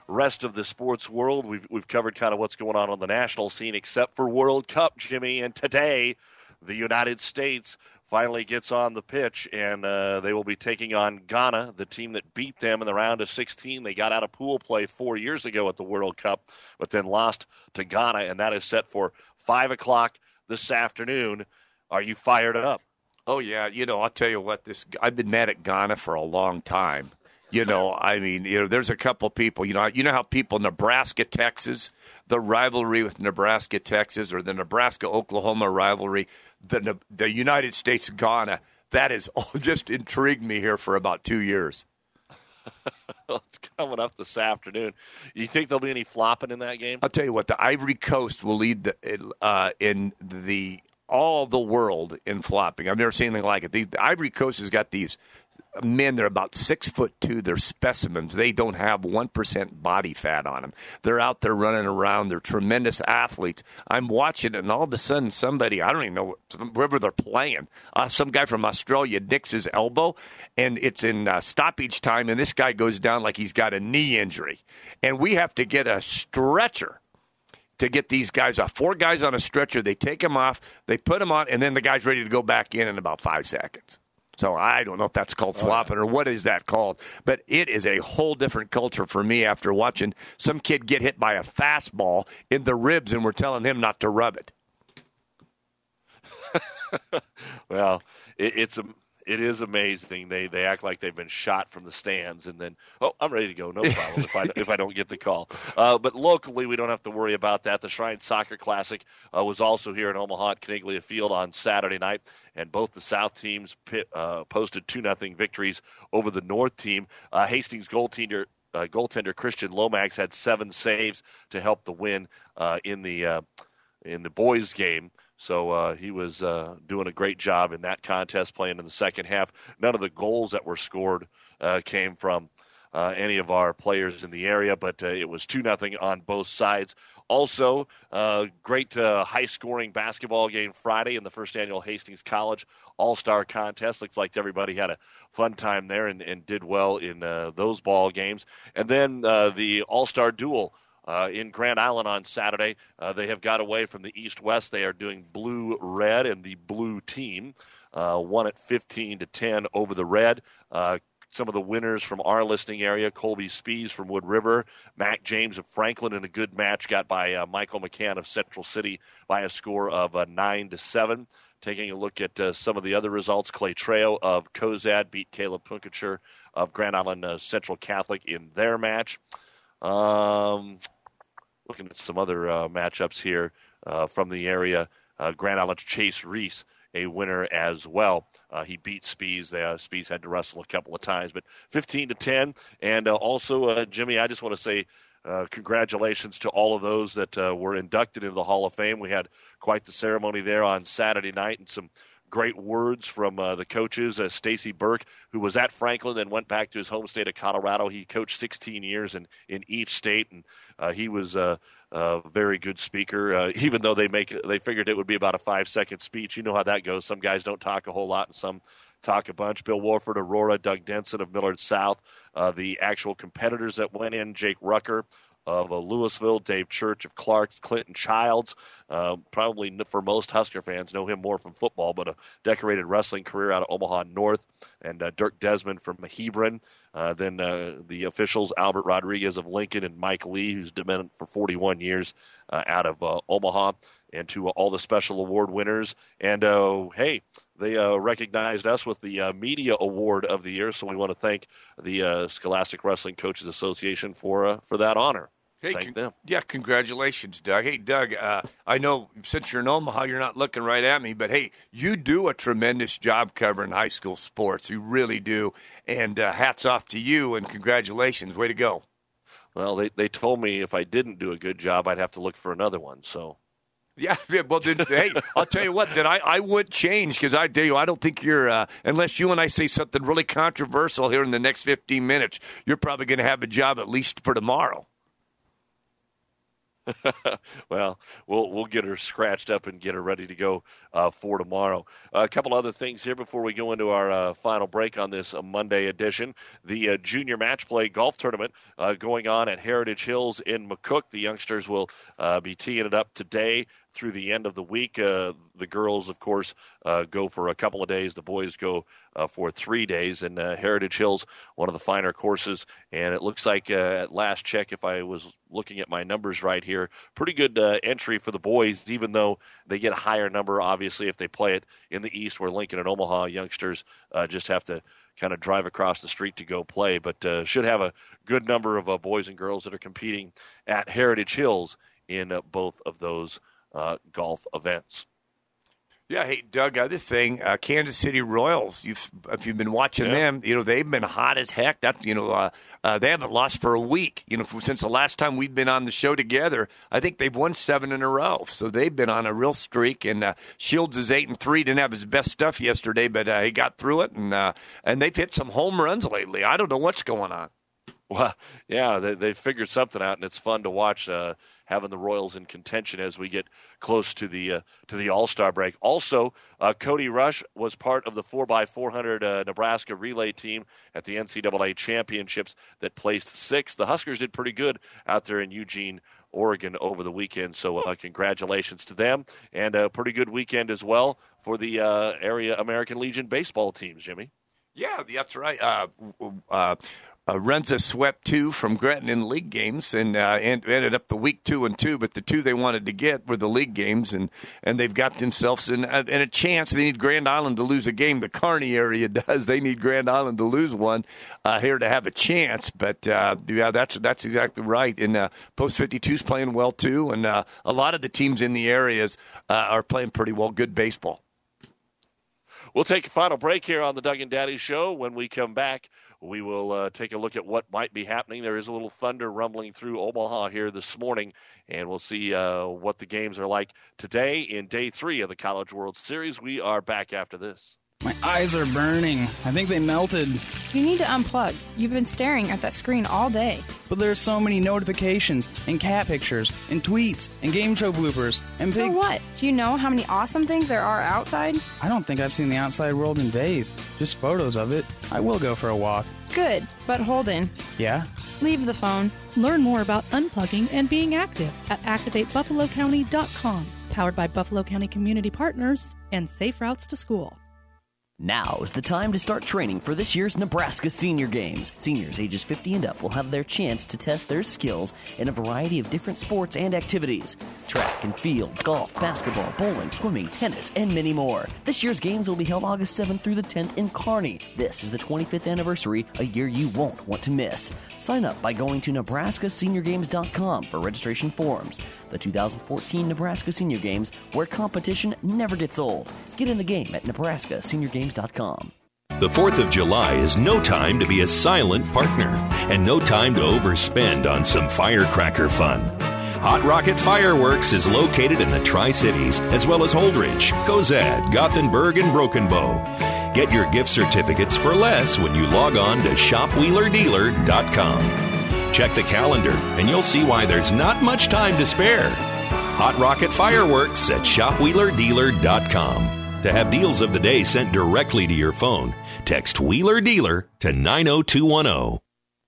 rest of the sports world. We've we've covered kind of what's going on on the national scene, except for World Cup, Jimmy. And today, the United States finally gets on the pitch, and uh, they will be taking on Ghana, the team that beat them in the round of sixteen. They got out of pool play four years ago at the World Cup, but then lost to Ghana, and that is set for five o'clock this afternoon. Are you fired up? Oh, yeah. You know, I'll tell you what, this I've been mad at Ghana for a long time. You know, I mean, you know, there's a couple people, you know, you know how people, Nebraska, Texas, the rivalry with Nebraska, Texas, or the Nebraska-Oklahoma rivalry, the the United States, Ghana, that has just intrigued me here for about two years. It's coming up this afternoon. You think there'll be any flopping in that game? I'll tell you what, the Ivory Coast will lead the, uh, in the all the world in flopping. I've never seen anything like it. The, the Ivory Coast has got these men, they're about six foot two. They're specimens. They don't have one percent body fat on them. They're out there running around. They're tremendous athletes. I'm watching it, and all of a sudden somebody, I don't even know, wherever they're playing, uh, some guy from Australia nicks his elbow, and it's in uh, stoppage time, and this guy goes down like he's got a knee injury. And we have to get a stretcher to get these guys off. Four guys on a stretcher. They take them off, they put them on, and then the guy's ready to go back in in about five seconds. So I don't know if that's called flopping or what is that called. But it is a whole different culture for me after watching some kid get hit by a fastball in the ribs, and we're telling him not to rub it. Well, it, it's a... It is amazing. They they act like they've been shot from the stands, and then, oh, I'm ready to go. No problem if I if I don't get the call. Uh, but locally, we don't have to worry about that. The Shrine Soccer Classic uh, was also here in Omaha at Caniglia Field on Saturday night, and both the South teams pit, uh, posted two nothing victories over the North team. Uh, Hastings goaltender uh, goaltender Christian Lomax had seven saves to help the win uh, in the uh, in the boys' game. So uh, he was uh, doing a great job in that contest, playing in the second half. None of the goals that were scored uh, came from uh, any of our players in the area, but uh, it was two nothing on both sides. Also, uh, great uh, high-scoring basketball game Friday in the first annual Hastings College All-Star Contest. Looks like everybody had a fun time there and, and did well in uh, those ball games. And then uh, the All-Star Duel Uh, in Grand Island on Saturday. Uh, they have got away from the East-West. They are doing blue-red, and the blue team uh, won at fifteen to ten over the red. Uh, some of the winners from our listening area, Colby Spees from Wood River, Mac James of Franklin in a good match, got by uh, Michael McCann of Central City by a score of uh, nine to seven. Taking a look at uh, some of the other results, Clay Trejo of Cozad beat Caleb Punkacher of Grand Island uh, Central Catholic in their match. Um... Looking at some other uh, matchups here uh, from the area, uh, Grand Island's Chase Reese, a winner as well. Uh, he beat Spees. Uh, Spees had to wrestle a couple of times, but fifteen to ten. And uh, also, uh, Jimmy, I just want to say uh, congratulations to all of those that uh, were inducted into the Hall of Fame. We had quite the ceremony there on Saturday night, and some great words from uh, the coaches. Uh, Stacy Burke, who was at Franklin and went back to his home state of Colorado. He coached sixteen years in, in each state, and uh, he was a uh, uh, very good speaker. Uh, even though they make they figured it would be about a five-second speech. You know how that goes. Some guys don't talk a whole lot, and some talk a bunch. Bill Warford, Aurora, Doug Denson of Millard South. Uh, the actual competitors that went in, Jake Rucker of uh, Louisville, Dave Church of Clark, Clinton Childs, uh, probably for most Husker fans know him more from football, but a decorated wrestling career out of Omaha North, and uh, Dirk Desmond from Hebron. Uh, then uh, the officials, Albert Rodriguez of Lincoln and Mike Lee, who's been for forty-one years uh, out of uh, Omaha, and to uh, all the special award winners. And, uh, hey, they uh, recognized us with the uh, Media Award of the Year, so we want to thank the uh, Scholastic Wrestling Coaches Association for uh, for that honor. Hey, Thank con- them. Yeah, congratulations, Doug. Hey, Doug, uh, I know since you're in Omaha, you're not looking right at me, but, hey, you do a tremendous job covering high school sports. You really do, and uh, hats off to you, and congratulations. Way to go. Well, they, they told me if I didn't do a good job, I'd have to look for another one, so. Yeah, well, then, hey, I'll tell you what, then I, I would change, because I tell you, I don't think you're, uh, unless you and I say something really controversial here in the next fifteen minutes, you're probably going to have a job at least for tomorrow. Well, we'll we'll get her scratched up and get her ready to go uh, for tomorrow. Uh, a couple other things here before we go into our uh, final break on this uh, Monday edition. The uh, junior match play golf tournament uh, going on at Heritage Hills in McCook. The youngsters will uh, be teeing it up today through the end of the week. Uh, the girls, of course, uh, go for a couple of days. The boys go uh, for three days. And uh, Heritage Hills, one of the finer courses. And it looks like uh, at last check, if I was looking at my numbers right here, pretty good uh, entry for the boys, even though they get a higher number, obviously, if they play it in the East, where Lincoln and Omaha youngsters uh, just have to kind of drive across the street to go play. But uh, should have a good number of uh, boys and girls that are competing at Heritage Hills in uh, both of those Uh, golf events. Yeah, hey, Doug, other thing, uh, Kansas City Royals, you've, if you've been watching yeah. them, you know, they've been hot as heck. That, you know, uh, uh, they haven't lost for a week. You know, since the last time we'd been on the show together, I think they've won seven in a row. So they've been on a real streak. And uh, Shields is eight and three. Didn't have his best stuff yesterday, but uh, he got through it. And uh, and they've hit some home runs lately. I don't know what's going on. Well, yeah, they they figured something out, and it's fun to watch uh, having the Royals in contention as we get close to the uh, to the All-Star break. Also, uh, Cody Rush was part of the four by four hundred uh, Nebraska relay team at the N C double A championships that placed sixth. The Huskers did pretty good out there in Eugene, Oregon over the weekend, so uh, congratulations to them, and a pretty good weekend as well for the uh, area American Legion baseball teams, Jimmy. Yeah, that's right. Uh, uh, Uh, Renza swept two from Gretna in league games and, uh, and ended up the week two and two, but the two they wanted to get were the league games, and, and they've got themselves in, uh, in a chance. They need Grand Island to lose a game. The Kearney area does. They need Grand Island to lose one uh, here to have a chance. But, uh, yeah, that's that's exactly right. And uh, Post fifty-two is playing well, too, and uh, a lot of the teams in the areas uh, are playing pretty well. Good baseball. We'll take a final break here on the Doug and Daddy Show. When we come back, we will uh, take a look at what might be happening. There is a little thunder rumbling through Omaha here this morning, and we'll see uh, what the games are like today in day three of the College World Series. We are back after this. My eyes are burning. I think they melted. You need to unplug. You've been staring at that screen all day. But there's so many notifications, and cat pictures, and tweets, and game show bloopers, and big... So what? Do you know how many awesome things there are outside? I don't think I've seen the outside world in days. Just photos of it. I will go for a walk. Good, but Holden. Yeah? Leave the phone. Learn more about unplugging and being active at activate buffalo county dot com. Powered by Buffalo County Community Partners and Safe Routes to School. Now is the time to start training for this year's Nebraska Senior Games. Seniors ages fifty and up will have their chance to test their skills in a variety of different sports and activities. Track and field, golf, basketball, bowling, swimming, tennis, and many more. This year's games will be held August seventh through the tenth in Kearney. This is the twenty-fifth anniversary, a year you won't want to miss. Sign up by going to Nebraska Senior Games dot com for registration forms. The two thousand fourteen Nebraska Senior Games, where competition never gets old. Get in the game at Nebraska Senior Games dot com. The fourth of July is no time to be a silent partner and no time to overspend on some firecracker fun. Hot Rocket Fireworks is located in the Tri-Cities, as well as Holdridge, Cozad, Gothenburg, and Broken Bow. Get your gift certificates for less when you log on to shop wheeler dealer dot com. Check the calendar, and you'll see why there's not much time to spare. Hot Rocket Fireworks at shop wheeler dealer dot com. To have deals of the day sent directly to your phone, text Wheeler Dealer to nine oh two one oh.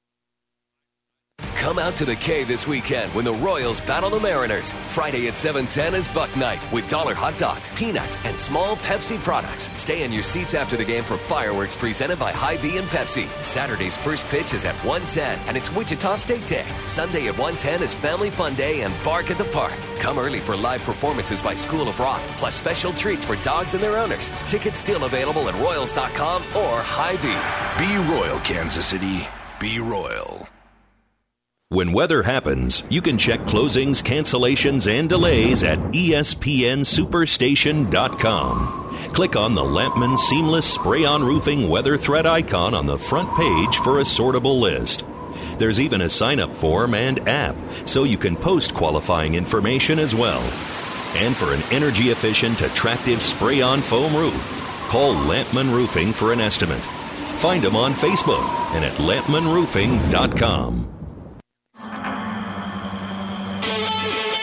Come out to the K this weekend when the Royals battle the Mariners. Friday at seven ten is Buck Night with dollar hot dogs, peanuts, and small Pepsi products. Stay in your seats after the game for fireworks presented by Hy-Vee and Pepsi. Saturday's first pitch is at one ten, and it's Wichita State Day. Sunday at one ten is Family Fun Day and Bark at the Park. Come early for live performances by School of Rock, plus special treats for dogs and their owners. Tickets still available at Royals dot com or Hy-Vee. Be Royal, Kansas City. Be Royal. When weather happens, you can check closings, cancellations, and delays at E S P N superstation dot com. Click on the Lampman Seamless Spray-On Roofing weather thread icon on the front page for a sortable list. There's even a sign-up form and app, so you can post qualifying information as well. And for an energy-efficient, attractive spray-on foam roof, call Lampman Roofing for an estimate. Find them on Facebook and at lampman roofing dot com.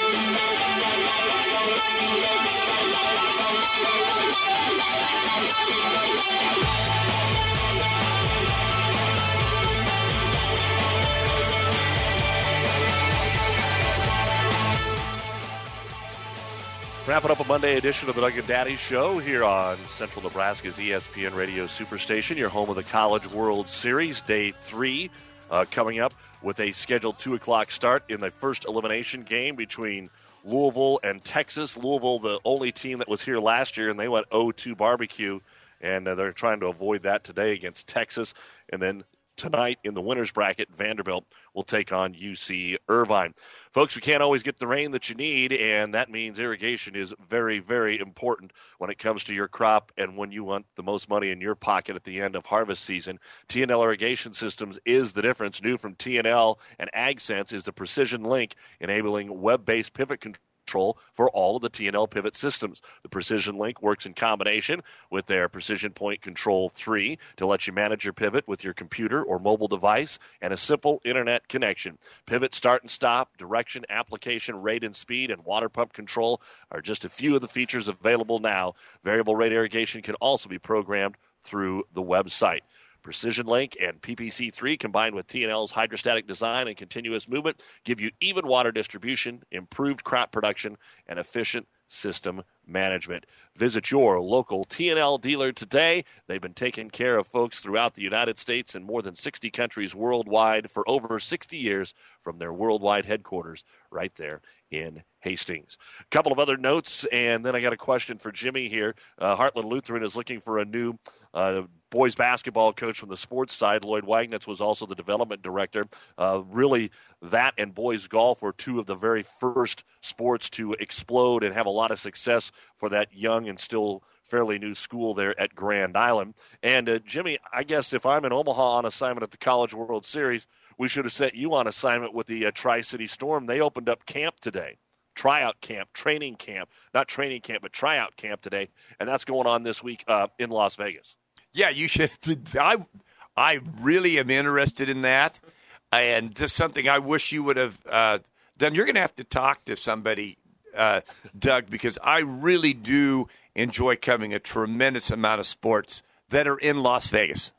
Wrapping up a Monday edition of the Doug and Daddy Show here on Central Nebraska's E S P N Radio Superstation, your home of the College World Series, day three, uh, coming up with a scheduled two o'clock start in the first elimination game between Louisville and Texas. Louisville, the only team that was here last year, and they went oh two barbecue, and uh, they're trying to avoid that today against Texas. And then tonight in the winner's bracket, Vanderbilt will take on U C Irvine. Folks, we can't always get the rain that you need, and that means irrigation is very, very important when it comes to your crop and when you want the most money in your pocket at the end of harvest season. T and L Irrigation Systems is the difference. New from T and L and AgSense is the Precision Link, enabling web-based pivot control Control for all of the T and L pivot systems. The Precision Link works in combination with their Precision Point Control three to let you manage your pivot with your computer or mobile device and a simple internet connection. Pivot start and stop, direction, application, rate and speed, and water pump control are just a few of the features available now. Variable rate irrigation can also be programmed through the website. Precision Link and P P C three combined with T and L's hydrostatic design and continuous movement give you even water distribution, improved crop production, and efficient system management. Visit your local T and L dealer today. They've been taking care of folks throughout the United States and more than sixty countries worldwide for over sixty years from their worldwide headquarters right there in Hastings. A couple of other notes, and then I got a question for Jimmy here. Uh, Heartland Lutheran is looking for a new uh, boys basketball coach from the sports side. Lloyd Wagnitz was also the development director. Uh, really, that and boys golf were two of the very first sports to explode and have a lot of success for that young and still fairly new school there at Grand Island. And, uh, Jimmy, I guess if I'm in Omaha on assignment at the College World Series, we should have set you on assignment with the uh, Tri-City Storm. They opened up camp today. Tryout camp, training camp, not training camp, but tryout camp today, and that's going on this week uh, in Las Vegas. Yeah, you should. I, I really am interested in that, and just something I wish you would have uh, done. You're going to have to talk to somebody, uh, Doug, because I really do enjoy covering a tremendous amount of sports that are in Las Vegas.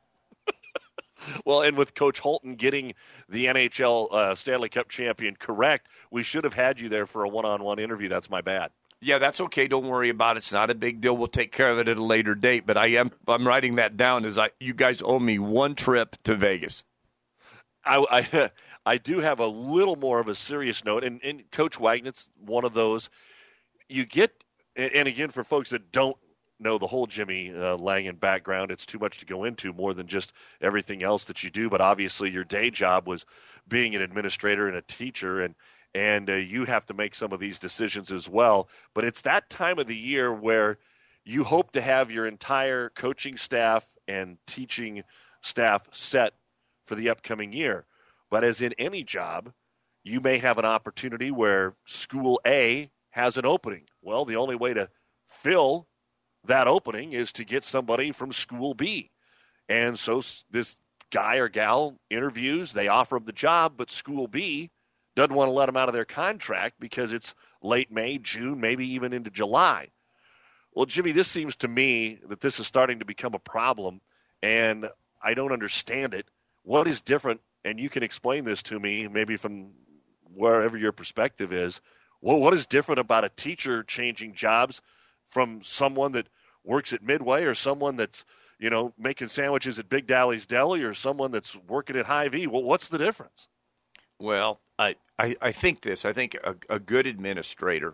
Well, and with Coach Holton getting the N H L uh, Stanley Cup champion correct, we should have had you there for a one-on-one interview. That's my bad. Yeah, that's okay. Don't worry about it. It's not a big deal. We'll take care of it at a later date. But I am I'm writing that down as I you guys owe me one trip to Vegas. I I, I do have a little more of a serious note, and, and Coach Wagnitz, one of those. You get, and again, for folks that don't know the whole Jimmy uh, Langen background, it's too much to go into more than just everything else that you do. But obviously, your day job was being an administrator and a teacher, and and uh, you have to make some of these decisions as well. But it's that time of the year where you hope to have your entire coaching staff and teaching staff set for the upcoming year. But as in any job, you may have an opportunity where School A has an opening. Well, the only way to fill that opening is to get somebody from School B. And so this guy or gal interviews, they offer him the job, but School B doesn't want to let them out of their contract because it's late May, June, maybe even into July. Well, Jimmy, this seems to me that this is starting to become a problem, and I don't understand it. What is different, and you can explain this to me maybe from wherever your perspective is, well, what is different about a teacher changing jobs from someone that works at Midway or someone that's, you know, making sandwiches at Big Dally's Deli or someone that's working at Hy-Vee? Well, what's the difference? Well, I, I, I think this. I think a, a good administrator,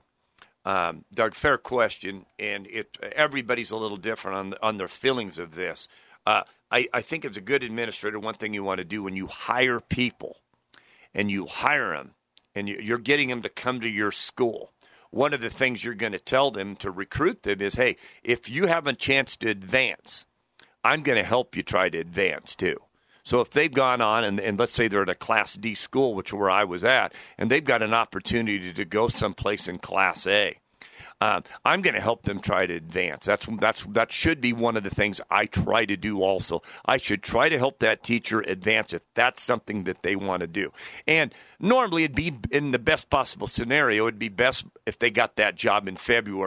um, Doug, fair question, and it everybody's a little different on, on their feelings of this. Uh, I, I think as a good administrator, one thing you want to do when you hire people and you hire them and you, you're getting them to come to your school, one of the things you're going to tell them to recruit them is, hey, if you have a chance to advance, I'm going to help you try to advance too. So if they've gone on, and, and let's say they're at a Class D school, which is where I was at, and they've got an opportunity to go someplace in Class A, um, I'm going to help them try to advance. That's that's that should be one of the things I try to do also. I should try to help that teacher advance if that's something that they want to do. And normally it'd be, in the best possible scenario, it'd be best if they got that job in February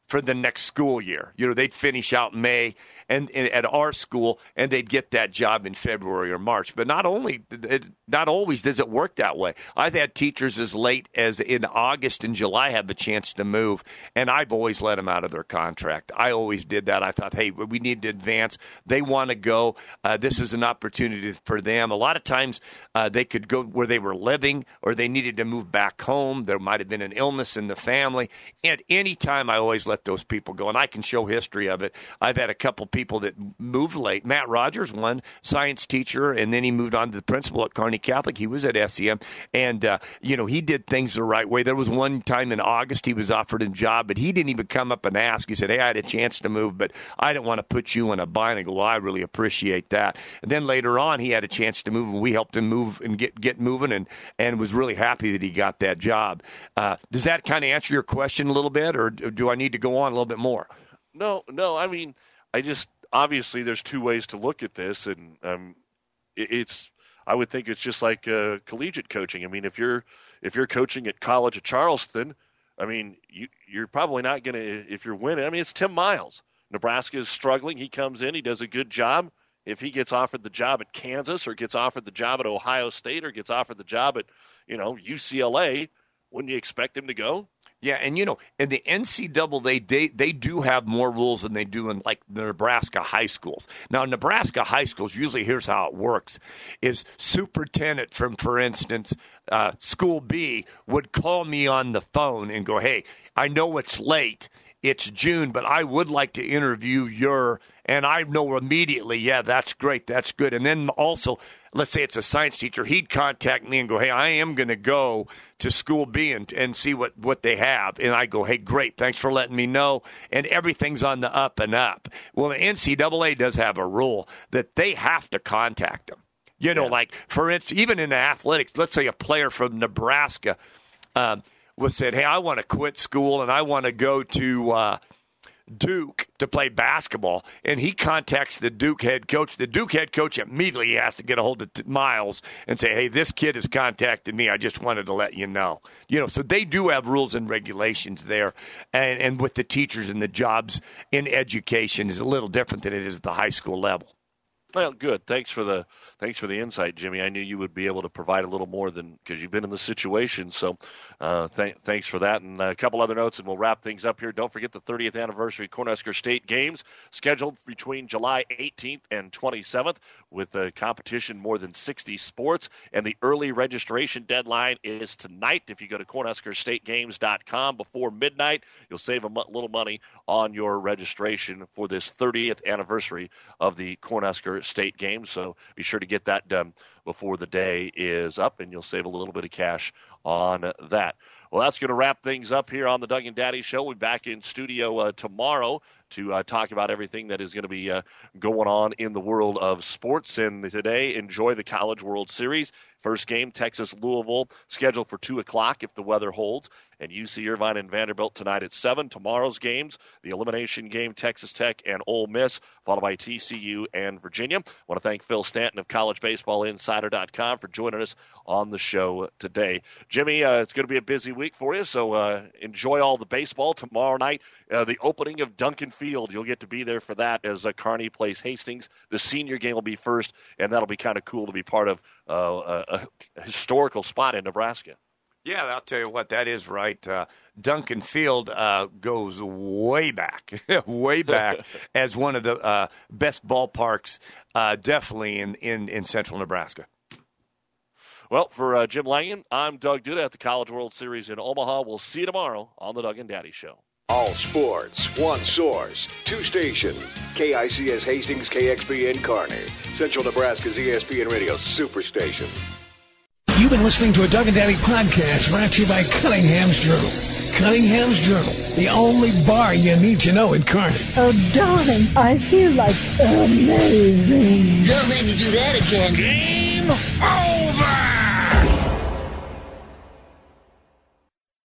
for the next school year. You know, they'd finish out May and, and at our school, and they'd get that job in February or March. But not only, it, not always does it work that way. I've had teachers as late as in August and July have a chance to move, and I've always let them out of their contract. I always did that. I thought, hey, we need to advance. They want to go. Uh, this is an opportunity for them. A lot of times uh, they could go where they were living, or they needed to move back home. There might have been an illness in the family. And any time I always let those people go, and I can show history of it. I've had a couple people that moved late. Matt Rogers, one science teacher, and then he moved on to the principal at Kearney Catholic. He was at S E M, and uh, you know, he did things the right way. There was one time in August he was offered a job, but he didn't even come up and ask. He said, hey, I had a chance to move, but I didn't want to put you in a bind. I go, well, I really appreciate that. And then later on, he had a chance to move, and we helped him move and get, get moving, and, and was really happy that he got that job. Uh, does that kind of answer your question a little bit, or do I need to go on a little bit more? No, no. I mean, I just obviously there's two ways to look at this, and um, it, it's I would think it's just like uh, collegiate coaching. I mean, if you're if you're coaching at College of Charleston, I mean, you, you're probably not going to if you're winning. I mean, it's Tim Miles. Nebraska is struggling. He comes in, he does a good job. If he gets offered the job at Kansas, or gets offered the job at Ohio State, or gets offered the job at you know U C L A, wouldn't you expect him to go? Yeah, and, you know, in the N C double A, they, they do have more rules than they do in, like, the Nebraska high schools. Now, Nebraska high schools, usually here's how it works, is superintendent from, for instance, uh, School B would call me on the phone and go, hey, I know it's late, it's June, but I would like to interview your, and I know immediately, yeah, that's great, that's good. And then also, let's say it's a science teacher, he'd contact me and go, hey, I am going to go to School B and, and see what, what they have. And I go, hey, great, thanks for letting me know. And everything's on the up and up. Well, the N C double A does have a rule that they have to contact them. You know, yeah. like, for instance, even in athletics, let's say a player from Nebraska um, was said, hey, I want to quit school and I want to go to uh, Duke to play basketball, and he contacts the Duke head coach. The Duke head coach immediately has to get a hold of t- Miles and say, hey, this kid has contacted me. I just wanted to let you know. You know, so they do have rules and regulations there, and, and with the teachers and the jobs in education is a little different than it is at the high school level. Well, good. Thanks for the thanks for the insight, Jimmy. I knew you would be able to provide a little more than because you've been in the situation. So, uh, th- thanks for that. And a couple other notes, and we'll wrap things up here. Don't forget the thirtieth anniversary Cornhusker State Games scheduled between July eighteenth and twenty-seventh, with a competition more than sixty sports. And the early registration deadline is tonight. If you go to cornhusker state games dot com before midnight, you'll save a m- little money on your registration for this thirtieth anniversary of the Cornhusker State Games. So be sure to get that done before the day is up, and you'll save a little bit of cash on that. Well, that's going to wrap things up here on the Doug and Daddy Show. We'll be back in studio uh, tomorrow to uh, talk about everything that is going to be uh, going on in the world of sports. And today, enjoy the College World Series. First game, Texas-Louisville, scheduled for two o'clock if the weather holds. And U C Irvine and Vanderbilt tonight at seven. Tomorrow's games, the elimination game, Texas Tech and Ole Miss, followed by T C U and Virginia. I want to thank Phil Stanton of college baseball insider dot com for joining us on the show today. Jimmy, uh, it's going to be a busy week for you, so uh, enjoy all the baseball. Tomorrow night, uh, the opening of Duncan Field. You'll get to be there for that as uh, Kearney plays Hastings. The senior game will be first, and that'll be kind of cool to be part of uh, a, a historical spot in Nebraska. Yeah, I'll tell you what, that is right. Uh, Duncan Field uh, goes way back, way back as one of the uh, best ballparks uh, definitely in, in, in central Nebraska. Well, for uh, Jim Langen, I'm Doug Duda at the College World Series in Omaha. We'll see you tomorrow on the Doug and Daddy Show. All sports, one source, two stations. K I C S Hastings, K X P N Kearney. Central Nebraska's E S P N Radio Superstation. You've been listening to a Doug and Daddy podcast brought to you by Cunningham's Journal. Cunningham's Journal, the only bar you need to know in Kearney. Oh, darling, I feel like amazing. Don't make me do that again. Game over!